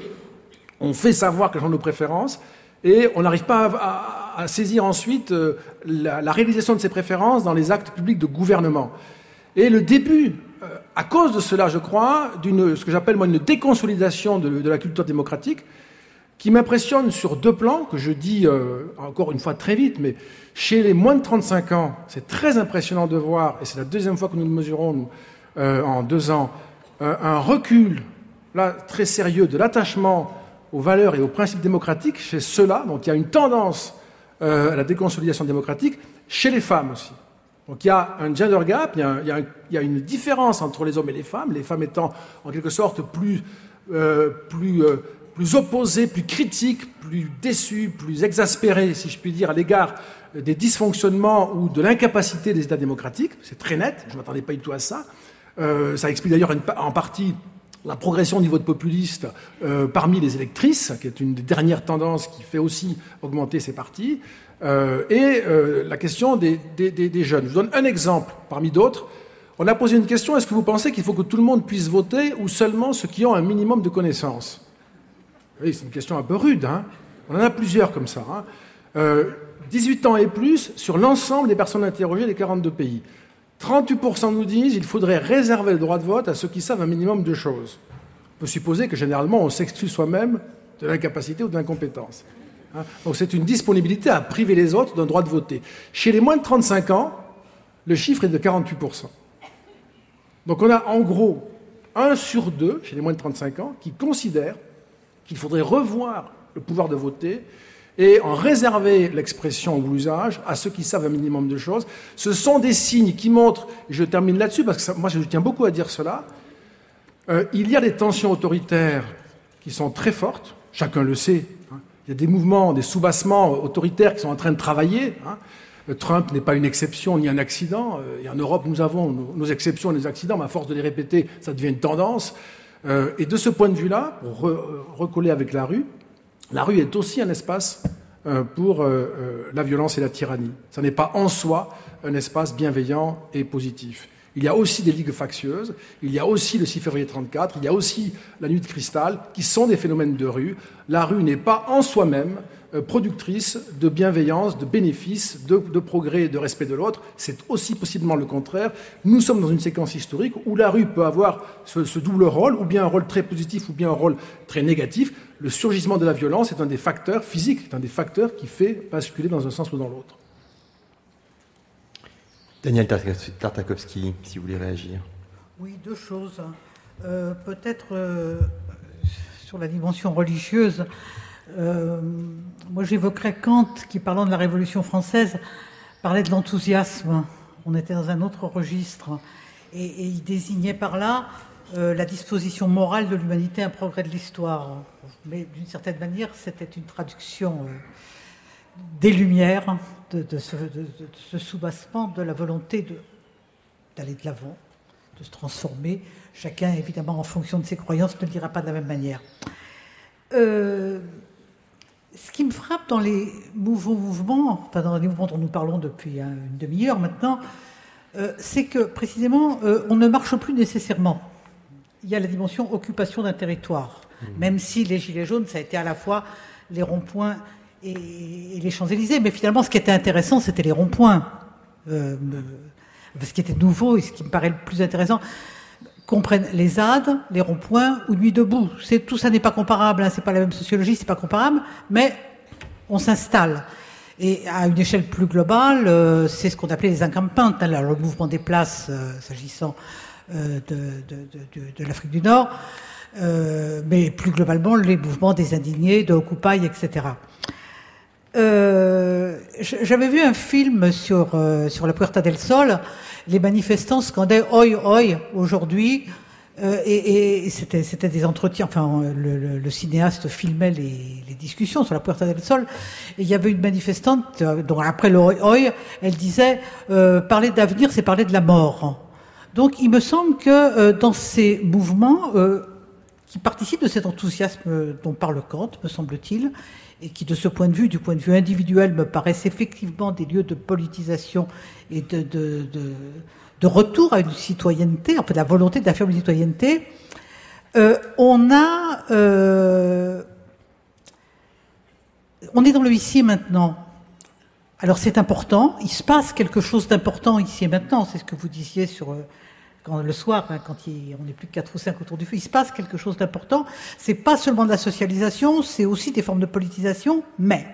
on fait savoir quelles sont nos préférences, et on n'arrive pas à, à, à saisir ensuite euh, la, la réalisation de ces préférences dans les actes publics de gouvernement. Et le début, euh, à cause de cela, je crois, d'une ce que j'appelle moi une déconsolidation de, de la culture démocratique, qui m'impressionne sur deux plans, que je dis euh, encore une fois très vite, mais chez les moins de trente-cinq ans, c'est très impressionnant de voir, et c'est la deuxième fois que nous le mesurons nous, euh, en deux ans, euh, un recul là très sérieux de l'attachement aux valeurs et aux principes démocratiques chez ceux-là. Donc il y a une tendance euh, à la déconsolidation démocratique chez les femmes aussi. Donc il y a un gender gap, il y a, un, il y a, un, il y a une différence entre les hommes et les femmes, les femmes étant en quelque sorte plus, euh, plus, euh, plus opposées, plus critiques, plus déçues, plus exaspérées, si je puis dire, à l'égard des dysfonctionnements ou de l'incapacité des États démocratiques. C'est très net, je ne m'attendais pas du tout à ça. Euh, ça explique d'ailleurs une, en partie la progression du vote populiste euh, parmi les électrices, qui est une des dernières tendances qui fait aussi augmenter ces partis, euh, et euh, la question des, des, des, des jeunes. Je vous donne un exemple parmi d'autres. On a posé une question, est-ce que vous pensez qu'il faut que tout le monde puisse voter ou seulement ceux qui ont un minimum de connaissances? Oui, c'est une question un peu rude, hein. On en a plusieurs comme ça. Hein. Euh, dix-huit ans et plus sur l'ensemble des personnes interrogées des quarante-deux pays. trente-huit pour cent nous disent qu'il faudrait réserver le droit de vote à ceux qui savent un minimum de choses. On peut supposer que généralement on s'exclut soi-même de l'incapacité ou de l'incompétence. Hein. Donc c'est une disponibilité à priver les autres d'un droit de voter. Chez les moins de trente-cinq ans, le chiffre est de quarante-huit pour cent. Donc on a en gros un sur deux, chez les moins de trente-cinq ans, qui considèrent qu'il faudrait revoir le pouvoir de voter et en réserver l'expression ou l'usage à ceux qui savent un minimum de choses. Ce sont des signes qui montrent, et je termine là-dessus parce que ça, moi je tiens beaucoup à dire cela, euh, il y a des tensions autoritaires qui sont très fortes, chacun le sait, hein. Il y a des mouvements, des soubassements autoritaires qui sont en train de travailler, hein. Trump n'est pas une exception ni un accident, et en Europe nous avons nos, nos exceptions et nos accidents, mais à force de les répéter, ça devient une tendance. Euh, et de ce point de vue-là, pour re, recoller avec la rue, la rue est aussi un espace euh, pour euh, euh, la violence et la tyrannie. Ça n'est pas en soi un espace bienveillant et positif. Il y a aussi des ligues factieuses, il y a aussi le six février trente-quatre, il y a aussi la nuit de cristal, qui sont des phénomènes de rue. La rue n'est pas en soi-même euh, productrice de bienveillance, de bénéfices, de, de progrès et de respect de l'autre. C'est aussi possiblement le contraire. Nous sommes dans une séquence historique où la rue peut avoir ce, ce double rôle, ou bien un rôle très positif, ou bien un rôle très négatif. Le surgissement de la violence est un des facteurs physiques, est un des facteurs qui fait basculer dans un sens ou dans l'autre. Daniel Tartakovsky, si vous voulez réagir. Oui, deux choses. Euh, peut-être euh, sur la dimension religieuse. Euh, moi, j'évoquerais Kant, qui, parlant de la Révolution française, parlait de l'enthousiasme. On était dans un autre registre. Et, et il désignait par là euh, la disposition morale de l'humanité, un progrès de l'histoire. Mais d'une certaine manière, c'était une traduction euh, des Lumières, de, de, ce, de, de ce soubassement de la volonté de, d'aller de l'avant, de se transformer. Chacun, évidemment, en fonction de ses croyances, ne le dira pas de la même manière. Euh, ce qui me frappe dans les nouveaux mouvements, enfin dans les mouvements dont nous parlons depuis hein, une demi-heure maintenant, euh, c'est que, précisément, euh, on ne marche plus nécessairement. Il y a la dimension occupation d'un territoire, mmh. même si les Gilets jaunes, ça a été à la fois les ronds-points et les Champs-Élysées, mais finalement, ce qui était intéressant, c'était les ronds-points. Euh, ce qui était nouveau et ce qui me paraît le plus intéressant, qu'on prenne les Z A D, les ronds-points ou Nuit debout. C'est, tout ça n'est pas comparable, hein, c'est pas la même sociologie, c'est pas comparable, mais on s'installe. Et à une échelle plus globale, euh, c'est ce qu'on appelait les encampements, hein, le mouvement des places, euh, s'agissant euh, de, de, de, de, de l'Afrique du Nord, euh, mais plus globalement, les mouvements des indignés, de Occupy, et cetera. Euh, j'avais vu un film sur euh, sur la Puerta del Sol. Les manifestants scandaient "Oi, oi" aujourd'hui, euh, et, et c'était c'était des entretiens. Enfin, le, le, le cinéaste filmait les, les discussions sur la Puerta del Sol. Et il y avait une manifestante, euh, dont après le "Oi, oi", elle disait euh, "Parler d'avenir, c'est parler de la mort". Donc, il me semble que euh, dans ces mouvements euh, qui participent de cet enthousiasme dont parle Kant, me semble-t-il, et qui, de ce point de vue, du point de vue individuel, me paraissent effectivement des lieux de politisation et de, de, de, de retour à une citoyenneté, en fait, la volonté d'affirmer une citoyenneté, euh, on a... Euh, on est dans le ici et maintenant. Alors, c'est important. Il se passe quelque chose d'important ici et maintenant. C'est ce que vous disiez sur... Euh, Quand, le soir, hein, quand il, on est plus que quatre ou cinq autour du feu, il se passe quelque chose d'important. C'est pas seulement de la socialisation, c'est aussi des formes de politisation, mais...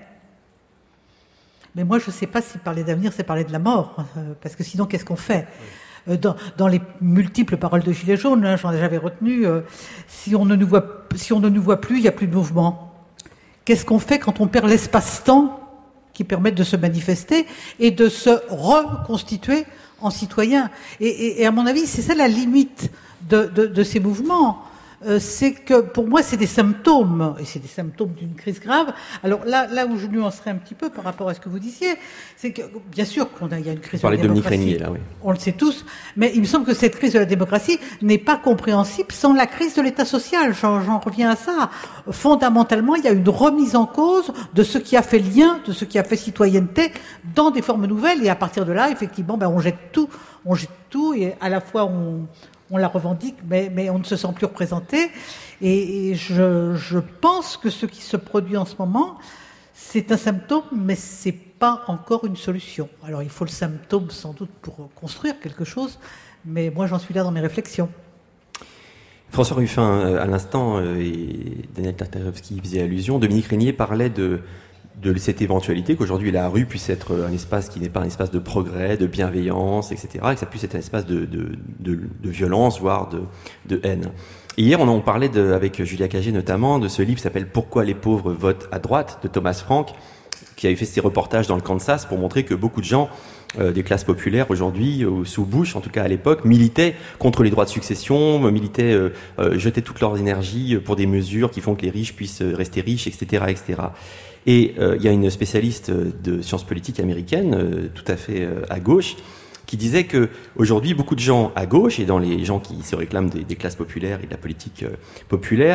Mais moi, je sais pas si parler d'avenir, c'est parler de la mort, euh, parce que sinon, qu'est-ce qu'on fait ? euh, dans, dans les multiples paroles de Gilets jaunes, hein, j'en avais retenu, euh, si on ne nous voit, si on ne nous voit plus, il n'y a plus de mouvement. Qu'est-ce qu'on fait quand on perd l'espace-temps qui permet de se manifester et de se reconstituer en citoyen. Et, et, et à mon avis, c'est ça la limite de, de, de ces mouvements. Euh, c'est que, pour moi, c'est des symptômes, et c'est des symptômes d'une crise grave. Alors là, là où je nuancerais un petit peu par rapport à ce que vous disiez, c'est que, bien sûr qu'il y a une crise de la démocratie. Dominique Régnier, là, oui. On le sait tous, mais il me semble que cette crise de la démocratie n'est pas compréhensible sans la crise de l'État social. J'en, j'en reviens à ça. Fondamentalement, il y a une remise en cause de ce qui a fait lien, de ce qui a fait citoyenneté dans des formes nouvelles, et à partir de là, effectivement, ben, on jette tout, on jette tout, et à la fois on, on la revendique, mais, mais on ne se sent plus représenté. Et, et je, je pense que ce qui se produit en ce moment, c'est un symptôme, mais c'est pas encore une solution. Alors il faut le symptôme sans doute pour construire quelque chose, mais moi j'en suis là dans mes réflexions. François Ruffin, à l'instant, et Daniel Tartakovsky faisait allusion, Dominique Régnier parlait de de cette éventualité qu'aujourd'hui la rue puisse être un espace qui n'est pas un espace de progrès, de bienveillance, et cetera, et que ça puisse être un espace de, de, de, de violence, voire de, de haine. Et hier, on en parlait de, avec Julia Cagé notamment, de ce livre qui s'appelle « Pourquoi les pauvres votent à droite » de Thomas Frank, qui avait fait ses reportages dans le Kansas pour montrer que beaucoup de gens euh, des classes populaires aujourd'hui, euh, sous Bush en tout cas à l'époque, militaient contre les droits de succession, militaient, euh, euh, jetaient toute leur énergie pour des mesures qui font que les riches puissent rester riches, et cetera, et cetera. Et euh, il y a une spécialiste de sciences politiques américaines, euh, tout à fait euh, à gauche, qui disait que aujourd'hui beaucoup de gens à gauche et dans les gens qui se réclament des, des classes populaires et de la politique euh, populaire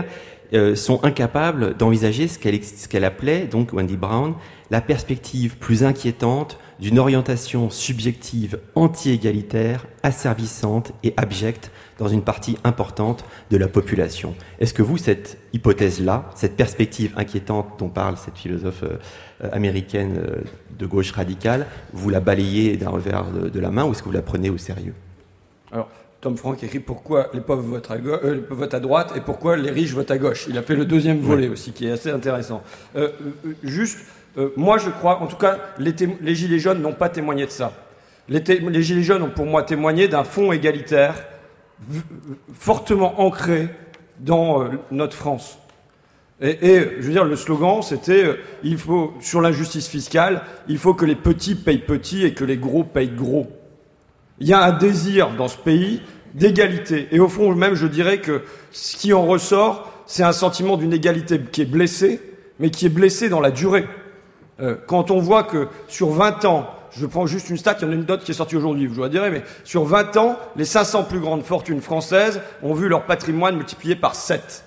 euh, sont incapables d'envisager ce qu'elle, ce qu'elle appelait, donc Wendy Brown, la perspective plus inquiétante d'une orientation subjective anti-égalitaire, asservissante et abjecte dans une partie importante de la population. Est-ce que vous, cette hypothèse-là, cette perspective inquiétante dont parle cette philosophe euh, américaine euh, de gauche radicale, vous la balayez d'un revers de, de la main ou est-ce que vous la prenez au sérieux? Alors, Tom Frank écrit pourquoi les pauvres votent à, go- euh, votent à droite et pourquoi les riches votent à gauche. Il a fait le deuxième volet aussi, qui est assez intéressant. Euh, euh, juste, euh, moi je crois, en tout cas, les, témo- les Gilets jaunes n'ont pas témoigné de ça. Les, té- les Gilets jaunes ont pour moi témoigné d'un fond égalitaire v- fortement ancré dans euh, notre France. Et, et, je veux dire, le slogan, c'était euh, il faut, sur l'injustice fiscale, il faut que les petits payent petits et que les gros payent gros. Il y a un désir dans ce pays d'égalité. Et au fond, même, je dirais que ce qui en ressort, c'est un sentiment d'une égalité qui est blessée, mais qui est blessée dans la durée. Euh, quand on voit que sur vingt ans, je prends juste une stat, il y en a une autre qui est sortie aujourd'hui, je vous la dirai, mais sur vingt ans, les cinq cents plus grandes fortunes françaises ont vu leur patrimoine multiplié par sept.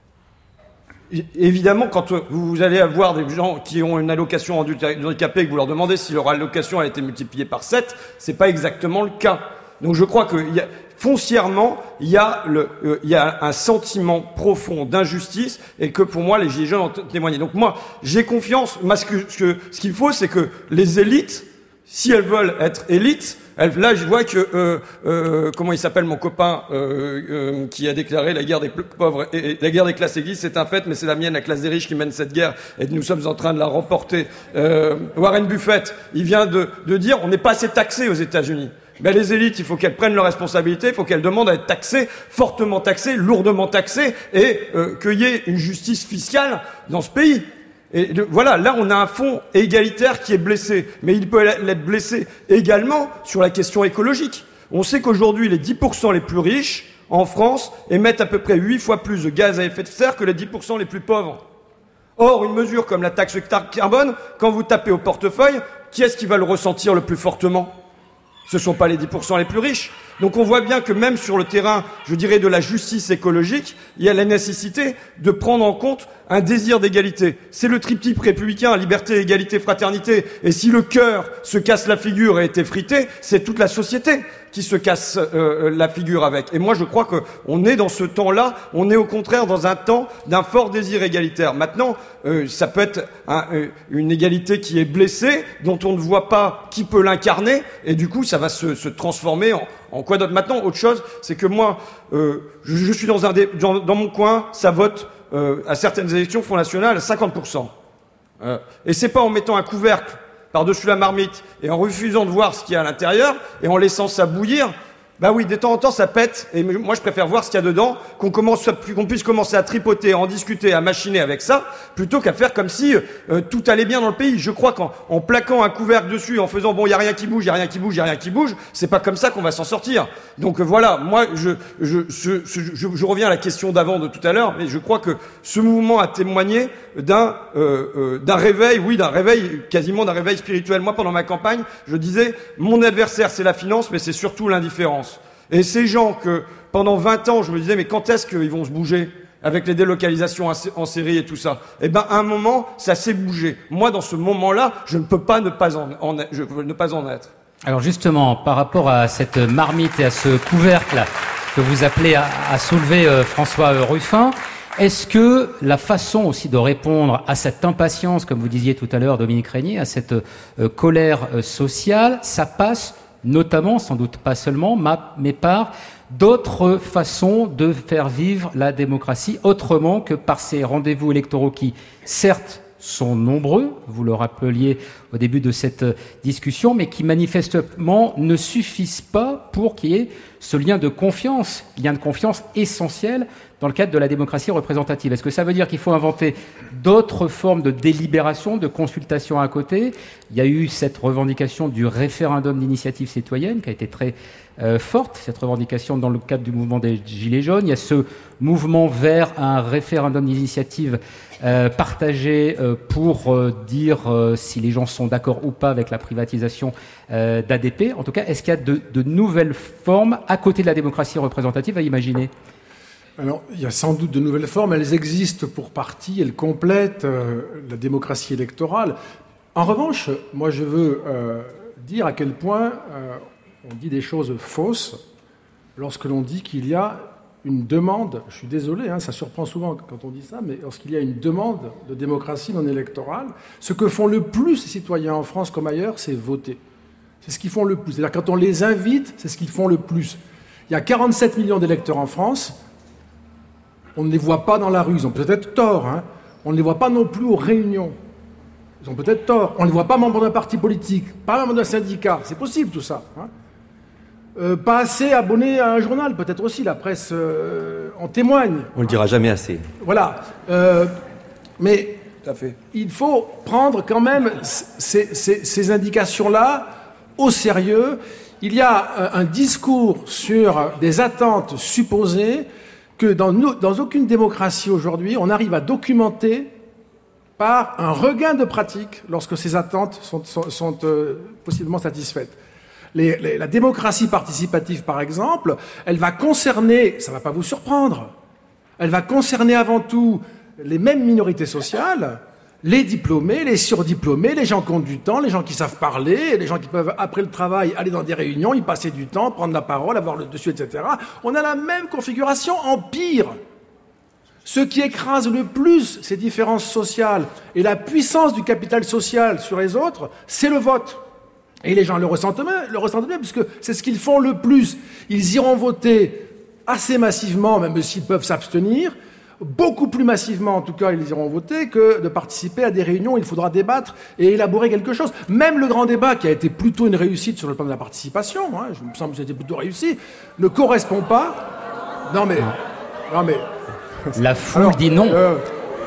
Évidemment, quand vous allez avoir des gens qui ont une allocation handicapée et que vous leur demandez si leur allocation a été multipliée par sept, c'est pas exactement le cas. Donc je crois que y a, foncièrement, il y a le, euh, il y a un sentiment profond d'injustice et que pour moi les Gilets jaunes ont témoigné. Donc moi, j'ai confiance. Moi, ce que, ce que, ce qu'il faut, c'est que les élites, si elles veulent être élites, elles, là, je vois que euh, euh, comment il s'appelle mon copain euh, euh, qui a déclaré la guerre des pauvres et, et la guerre des classes aiguës, c'est un fait, mais c'est la mienne, la classe des riches, qui mène cette guerre et nous sommes en train de la remporter. Euh, Warren Buffett, il vient de, de dire on n'est pas assez taxé aux États-Unis. Ben les élites, il faut qu'elles prennent leurs responsabilités, il faut qu'elles demandent à être taxées, fortement taxées, lourdement taxées, et euh, qu'il y ait une justice fiscale dans ce pays. Et de, voilà, là on a un fond égalitaire qui est blessé, mais il peut l'être blessé également sur la question écologique. On sait qu'aujourd'hui les dix pour cent les plus riches en France émettent à peu près huit fois plus de gaz à effet de serre que les dix pour cent les plus pauvres. Or, une mesure comme la taxe carbone, quand vous tapez au portefeuille, qui est-ce qui va le ressentir le plus fortement ? Ce ne sont pas les dix pour cent les plus riches. Donc on voit bien que même sur le terrain, je dirais, de la justice écologique, il y a la nécessité de prendre en compte un désir d'égalité. C'est le triptyque républicain, liberté, égalité, fraternité. Et si le cœur se casse la figure et est effrité, c'est toute la société qui se casse euh, la figure avec. Et moi, je crois qu'on est dans ce temps-là, on est au contraire dans un temps d'un fort désir égalitaire. Maintenant, euh, ça peut être un, une égalité qui est blessée, dont on ne voit pas qui peut l'incarner, et du coup, ça va se, se transformer en, en quoi d'autre. Maintenant, autre chose, c'est que moi, euh, je, je suis dans, un dé, dans, dans mon coin, ça vote euh, à certaines élections Front National à cinquante pour cent. Euh, et c'est pas en mettant un couvercle par-dessus la marmite, et en refusant de voir ce qu'il y a à l'intérieur, et en laissant ça bouillir, bah oui, de temps en temps ça pète, et moi je préfère voir ce qu'il y a dedans, qu'on commence, qu'on puisse commencer à tripoter, à en discuter, à machiner avec ça, plutôt qu'à faire comme si euh, tout allait bien dans le pays. Je crois qu'en en plaquant un couvercle dessus, en faisant bon, il y a rien qui bouge, il y a rien qui bouge, il y a rien qui bouge, c'est pas comme ça qu'on va s'en sortir. Donc euh, voilà, moi je je, je, je, je je reviens à la question d'avant de tout à l'heure, mais je crois que ce mouvement a témoigné d'un euh, euh, d'un réveil, oui, d'un réveil, quasiment d'un réveil spirituel. Moi, pendant ma campagne, je disais, mon adversaire c'est la finance, mais c'est surtout l'indifférence. Et ces gens que, pendant vingt ans, je me disais, mais quand est-ce qu'ils vont se bouger avec les délocalisations en série et tout ça? Eh ben, à un moment, ça s'est bougé. Moi, dans ce moment-là, je ne peux pas ne pas en, en, je peux ne pas en être. Alors justement, par rapport à cette marmite et à ce couvercle que vous appelez à, à soulever euh, François euh, Ruffin, est-ce que la façon aussi de répondre à cette impatience, comme vous disiez tout à l'heure, Dominique Régnier, à cette euh, colère euh, sociale, ça passe notamment, sans doute pas seulement, mais par d'autres façons de faire vivre la démocratie autrement que par ces rendez-vous électoraux qui, certes, sont nombreux, vous le rappeliez au début de cette discussion, mais qui manifestement ne suffisent pas pour qu'il y ait ce lien de confiance, lien de confiance essentiel dans le cadre de la démocratie représentative. Est-ce que ça veut dire qu'il faut inventer d'autres formes de délibération, de consultation à côté? Il y a eu cette revendication du référendum d'initiative citoyenne qui a été très euh, forte, cette revendication dans le cadre du mouvement des Gilets jaunes. Il y a ce mouvement vers un référendum d'initiative euh, partagé euh, pour euh, dire euh, si les gens sont d'accord ou pas avec la privatisation euh, d'A D P. En tout cas, est-ce qu'il y a de, de nouvelles formes à côté de la démocratie représentative à imaginer? Alors, il y a sans doute de nouvelles formes, elles existent pour partie, elles complètent euh, la démocratie électorale. En revanche, moi je veux euh, dire à quel point euh, on dit des choses fausses lorsque l'on dit qu'il y a une demande, je suis désolé, hein, ça surprend souvent quand on dit ça, mais lorsqu'il y a une demande de démocratie non électorale, ce que font le plus les citoyens en France comme ailleurs, c'est voter. C'est ce qu'ils font le plus. C'est-à-dire quand on les invite, c'est ce qu'ils font le plus. Il y a quarante-sept millions d'électeurs en France. On ne les voit pas dans la rue. Ils ont peut-être tort. Hein. On ne les voit pas non plus aux réunions. Ils ont peut-être tort. On ne les voit pas membres d'un parti politique, pas membres d'un syndicat. C'est possible tout ça. Hein. Euh, pas assez abonnés à un journal, peut-être aussi. La presse euh, en témoigne. On le dira jamais assez. Voilà. Euh, mais tout à fait. Il faut prendre quand même ces, ces, ces indications-là au sérieux. Il y a un discours sur des attentes supposées que dans, no, dans aucune démocratie aujourd'hui, on arrive à documenter par un regain de pratique lorsque ces attentes sont, sont, sont euh, possiblement satisfaites. Les, les, la démocratie participative, par exemple, elle va concerner, ça ne va pas vous surprendre, elle va concerner avant tout les mêmes minorités sociales, les diplômés, les surdiplômés, les gens qui ont du temps, les gens qui savent parler, les gens qui peuvent, après le travail, aller dans des réunions, y passer du temps, prendre la parole, avoir le dessus, et cetera. On a la même configuration en pire. Ce qui écrase le plus ces différences sociales et la puissance du capital social sur les autres, c'est le vote. Et les gens le ressentent bien, le ressentent bien puisque c'est ce qu'ils font le plus. Ils iront voter assez massivement, même s'ils peuvent s'abstenir, beaucoup plus massivement, en tout cas, ils iront voter que de participer à des réunions où il faudra débattre et élaborer quelque chose. Même le grand débat, qui a été plutôt une réussite sur le plan de la participation, hein, je me semble que c'était plutôt réussi, ne correspond pas... Non mais... Non mais... La foule Alors, dit non. Euh,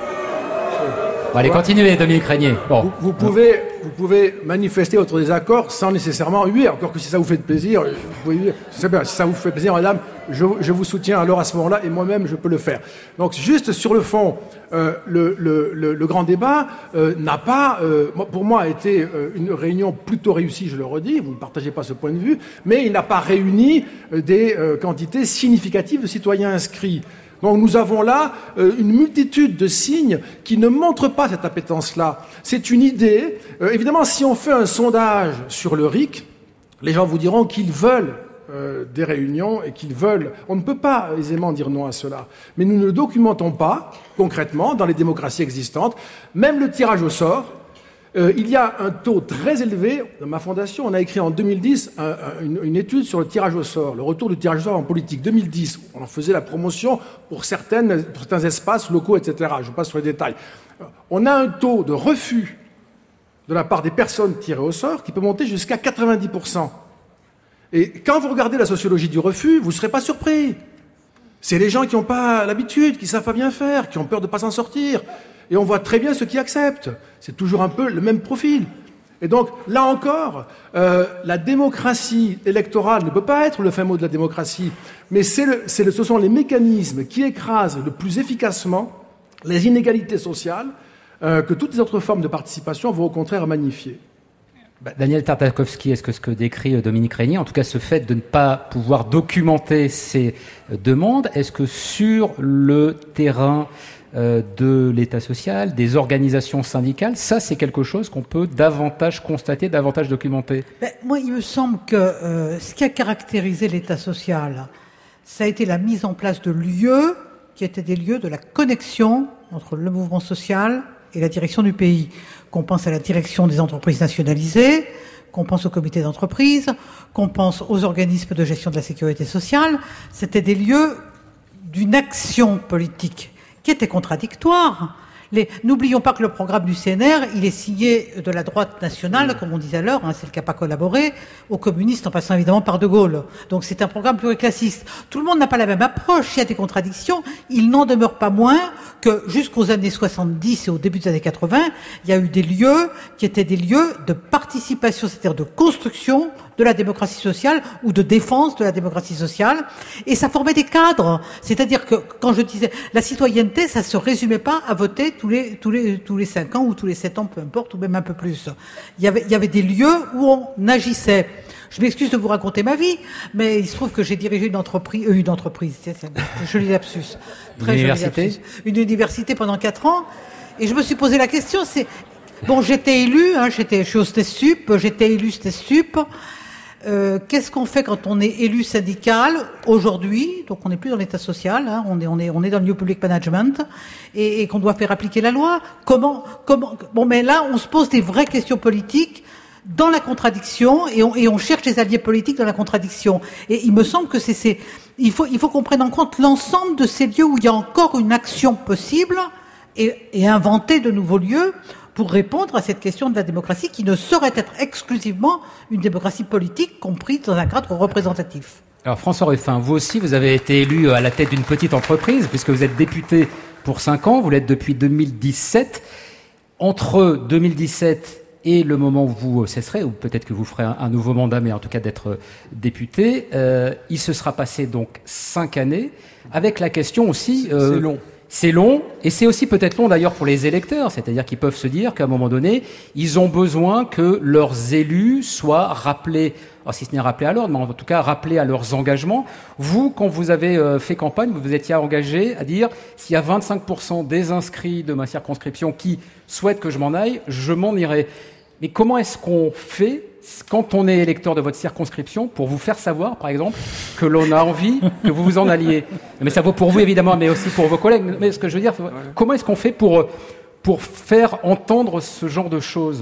bon, allez, continuez, Dominique Régnier. Bon. Vous, vous, pouvez, vous pouvez manifester votre désaccord sans nécessairement huer, encore que si ça vous fait plaisir, vous pouvez huer. C'est bien, si ça vous fait plaisir, madame, je, je vous soutiens alors à ce moment-là, et moi-même, je peux le faire. Donc, juste sur le fond, euh, le, le, le, le grand débat euh, n'a pas, euh, pour moi, été euh, une réunion plutôt réussie, je le redis, vous ne partagez pas ce point de vue, mais il n'a pas réuni euh, des euh, quantités significatives de citoyens inscrits. Donc nous avons là euh, une multitude de signes qui ne montrent pas cette appétence-là. C'est une idée. Euh, évidemment, si on fait un sondage sur le R I C, les gens vous diront qu'ils veulent euh, des réunions et qu'ils veulent... On ne peut pas aisément dire non à cela. Mais nous ne le documentons pas, concrètement, dans les démocraties existantes. Même le tirage au sort, euh, il y a un taux très élevé. Dans ma fondation, on a écrit en deux mille dix un, un, une, une étude sur le tirage au sort, le retour du tirage au sort en politique. deux mille dix, on en faisait la promotion pour, certaines, pour certains espaces locaux, et cetera. Je passe sur les détails. On a un taux de refus de la part des personnes tirées au sort qui peut monter jusqu'à quatre-vingt-dix pour cent. Et quand vous regardez la sociologie du refus, vous ne serez pas surpris. C'est les gens qui n'ont pas l'habitude, qui ne savent pas bien faire, qui ont peur de ne pas s'en sortir. Et on voit très bien ceux qui acceptent. C'est toujours un peu le même profil. Et donc, là encore, euh, la démocratie électorale ne peut pas être le fin mot de la démocratie, mais c'est le, c'est le, ce sont les mécanismes qui écrasent le plus efficacement les inégalités sociales euh, que toutes les autres formes de participation vont au contraire magnifier. Bah, Daniel Tartakovsky, est-ce que ce que décrit Dominique Régnier, en tout cas ce fait de ne pas pouvoir documenter ces demandes, est-ce que sur le terrain euh, de l'État social, des organisations syndicales, ça c'est quelque chose qu'on peut davantage constater, davantage documenter? Ben, moi, il me semble que euh, ce qui a caractérisé l'État social, ça a été la mise en place de lieux qui étaient des lieux de la connexion entre le mouvement social et la direction du pays. Qu'on pense à la direction des entreprises nationalisées, qu'on pense au comité d'entreprise, qu'on pense aux organismes de gestion de la sécurité sociale, c'était des lieux d'une action politique qui était contradictoire. Les... N'oublions pas que le programme du C N R, il est signé de la droite nationale, comme on disait alors, hein, celle qui n'a pas collaboré, aux communistes, en passant évidemment par De Gaulle. Donc c'est un programme pluriclassiste. Tout le monde n'a pas la même approche, il y a des contradictions. Il n'en demeure pas moins que jusqu'aux années soixante-dix et au début des années quatre-vingts, il y a eu des lieux qui étaient des lieux de participation, c'est-à-dire de construction de la démocratie sociale ou de défense de la démocratie sociale. Et ça formait des cadres. C'est-à-dire que quand je disais la citoyenneté, ça se résumait pas à voter tous les tous les tous les cinq ans ou tous les sept ans, peu importe, ou même un peu plus. Il y avait il y avait des lieux où on agissait. Je m'excuse de vous raconter ma vie, mais il se trouve que j'ai dirigé une entreprise, euh, une entreprise, c'est, c'est un joli lapsus, très joli lapsus, une université pendant quatre ans, et je me suis posé la question, c'est, bon, j'étais élu, hein, j'étais, je suis au STESUP, j'étais élu STESUP, euh, qu'est-ce qu'on fait quand on est élu syndical aujourd'hui, donc on n'est plus dans l'état social, hein, on est, on est, on est dans le New Public Management, et, et qu'on doit faire appliquer la loi, comment, comment, bon, mais là, on se pose des vraies questions politiques, dans la contradiction, et on, et on cherche des alliés politiques dans la contradiction. Et il me semble que c'est, c'est il faut, il faut qu'on prenne en compte l'ensemble de ces lieux où il y a encore une action possible et, et inventer de nouveaux lieux pour répondre à cette question de la démocratie qui ne saurait être exclusivement une démocratie politique comprise dans un cadre représentatif. Alors François Ruffin, vous aussi, vous avez été élu à la tête d'une petite entreprise puisque vous êtes député pour cinq ans, vous l'êtes depuis deux mille dix-sept. Entre deux mille dix-sept et le moment où vous cesserez, ou peut-être que vous ferez un, un nouveau mandat, mais en tout cas d'être député, euh, il se sera passé donc cinq années, avec la question aussi... Euh, c'est long. C'est long, et c'est aussi peut-être long d'ailleurs pour les électeurs, c'est-à-dire qu'ils peuvent se dire qu'à un moment donné, ils ont besoin que leurs élus soient rappelés, alors si ce n'est rappelés à l'ordre, mais en tout cas rappelés à leurs engagements. Vous, quand vous avez euh, fait campagne, vous vous étiez engagé à dire s'il y a vingt-cinq pour cent des inscrits de ma circonscription qui souhaitent que je m'en aille, je m'en irai. Mais comment est-ce qu'on fait quand on est électeur de votre circonscription pour vous faire savoir, par exemple, que l'on a envie que vous vous en alliez? Mais ça vaut pour vous, évidemment, mais aussi pour vos collègues. Mais ce que je veux dire, c'est, comment est-ce qu'on fait pour, pour faire entendre ce genre de choses?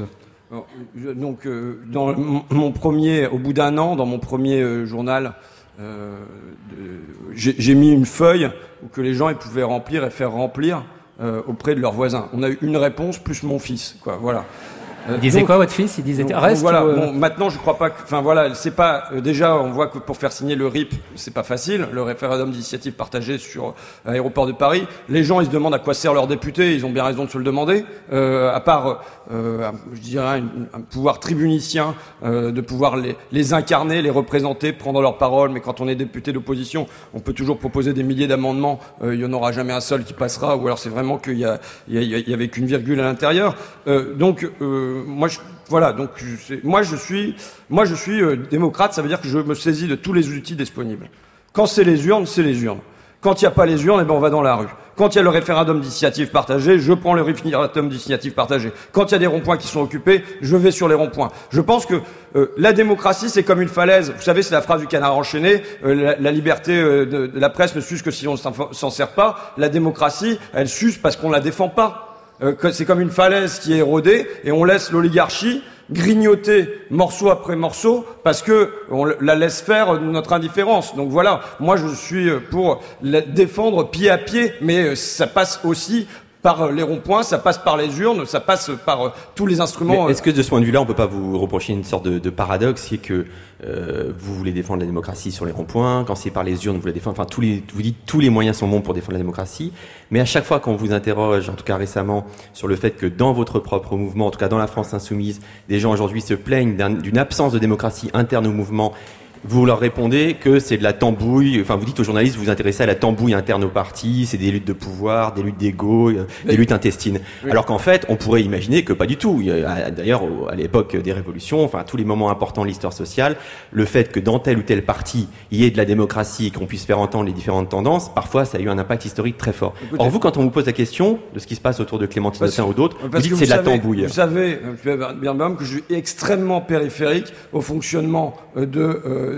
Donc, euh, dans mon premier, au bout d'un an, dans mon premier euh, journal, euh, de, j'ai, j'ai mis une feuille que les gens ils pouvaient remplir et faire remplir euh, auprès de leurs voisins. On a eu une réponse plus mon fils, quoi. Voilà. Il disait donc, quoi votre fils? Il disait donc, reste. Donc voilà. Ou... Bon, maintenant, je crois pas que. Enfin voilà, c'est pas. Euh, déjà, on voit que pour faire signer le R I P, c'est pas facile. Le référendum d'initiative partagée sur l'aéroport de Paris. Les gens, ils se demandent à quoi sert leur député. Ils ont bien raison de se le demander. Euh, à part, euh, je dirais, un, un pouvoir tribunicien euh, de pouvoir les, les incarner, les représenter, prendre leur parole. Mais quand on est député d'opposition, on peut toujours proposer des milliers d'amendements. Euh, il y en aura jamais un seul qui passera. Ou alors c'est vraiment qu'il y a, il y, a, il y avait qu'une virgule à l'intérieur. Euh, donc euh, moi, je, voilà. Donc, je, moi, je suis, moi, je suis euh, démocrate. Ça veut dire que je me saisis de tous les outils disponibles. Quand c'est les urnes, c'est les urnes. Quand il n'y a pas les urnes, eh ben, on va dans la rue. Quand il y a le référendum d'initiative partagée, je prends le référendum d'initiative partagée. Quand il y a des ronds-points qui sont occupés, je vais sur les ronds-points. Je pense que euh, la démocratie, c'est comme une falaise. Vous savez, c'est la phrase du Canard enchaîné. Euh, la, la liberté euh, de, de la presse ne s'use que si on ne s'en sert pas. La démocratie, elle s'use parce qu'on la défend pas. Euh, c'est comme une falaise qui est érodée et on laisse l'oligarchie grignoter morceau après morceau parce que on la laisse faire notre indifférence. Donc voilà, moi je suis pour la défendre pied à pied, mais ça passe aussi par les ronds-points, ça passe par les urnes, ça passe par tous les instruments. Mais est-ce que de ce point de vue-là, on peut pas vous reprocher une sorte de, de paradoxe, qui est que euh, vous voulez défendre la démocratie sur les ronds-points, quand c'est par les urnes, vous voulez défendre, enfin tous les, vous dites tous les moyens sont bons pour défendre la démocratie, mais à chaque fois qu'on vous interroge, en tout cas récemment, sur le fait que dans votre propre mouvement, en tout cas dans la France insoumise, des gens aujourd'hui se plaignent d'un, d'une absence de démocratie interne au mouvement, vous leur répondez que c'est de la tambouille, enfin vous dites aux journalistes, vous vous intéressez à la tambouille interne au parti, c'est des luttes de pouvoir, des luttes d'ego, des oui. luttes intestines. Oui. Alors qu'en fait, on pourrait imaginer que pas du tout. D'ailleurs, à l'époque des révolutions, enfin tous les moments importants de l'histoire sociale, le fait que dans tel ou tel parti, il y ait de la démocratie et qu'on puisse faire entendre les différentes tendances, parfois ça a eu un impact historique très fort. Écoutez, or vous, quand on vous pose la question de ce qui se passe autour de Clémentine Autain ou d'autres, vous dites que c'est de la tambouille. Vous savez, bien même que je suis extrêmement périphérique au fonctionnement de... Euh,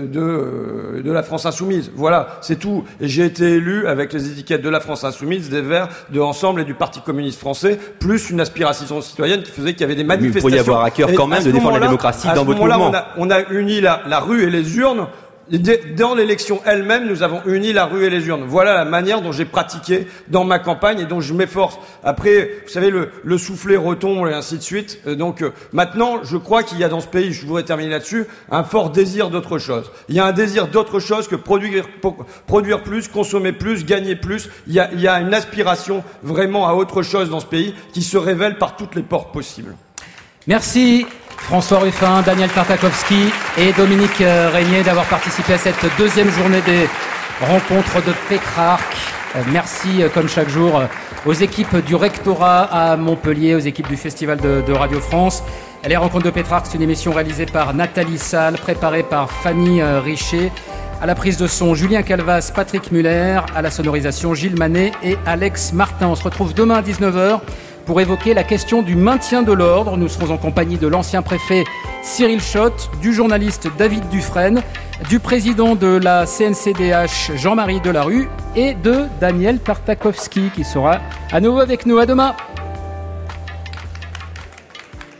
De, de la France Insoumise. Voilà, c'est tout. Et j'ai été élu avec les étiquettes de la France Insoumise, des Verts, de Ensemble et du Parti communiste français, plus une aspiration citoyenne qui faisait qu'il y avait des manifestations. Mais vous pourriez avoir à cœur quand même de défendre la démocratie dans votre mouvement. À ce moment-là, on a, on a uni la, la rue et les urnes. Dans l'élection elle-même, nous avons uni la rue et les urnes. Voilà la manière dont j'ai pratiqué dans ma campagne et dont je m'efforce. Après, vous savez, le, le soufflet retombe et ainsi de suite. Donc euh, maintenant, je crois qu'il y a dans ce pays, je voudrais terminer là-dessus, un fort désir d'autre chose. Il y a un désir d'autre chose que produire, produire plus, consommer plus, gagner plus. Il y a, il y a une aspiration vraiment à autre chose dans ce pays qui se révèle par toutes les portes possibles. Merci. François Ruffin, Daniel Tartakovsky et Dominique Régnier d'avoir participé à cette deuxième journée des rencontres de Pétrarque. Merci, comme chaque jour, aux équipes du rectorat à Montpellier, aux équipes du Festival de, de Radio France. Les rencontres de Pétrarque, c'est une émission réalisée par Nathalie Salle, préparée par Fanny Richer. À la prise de son, Julien Calvas, Patrick Muller. À la sonorisation, Gilles Manet et Alex Martin. On se retrouve demain à dix-neuf heures pour évoquer la question du maintien de l'ordre. Nous serons en compagnie de l'ancien préfet Cyril Schott, du journaliste David Dufresne, du président de la C N C D H Jean-Marie Delarue et de Daniel Tartakovsky qui sera à nouveau avec nous. À demain.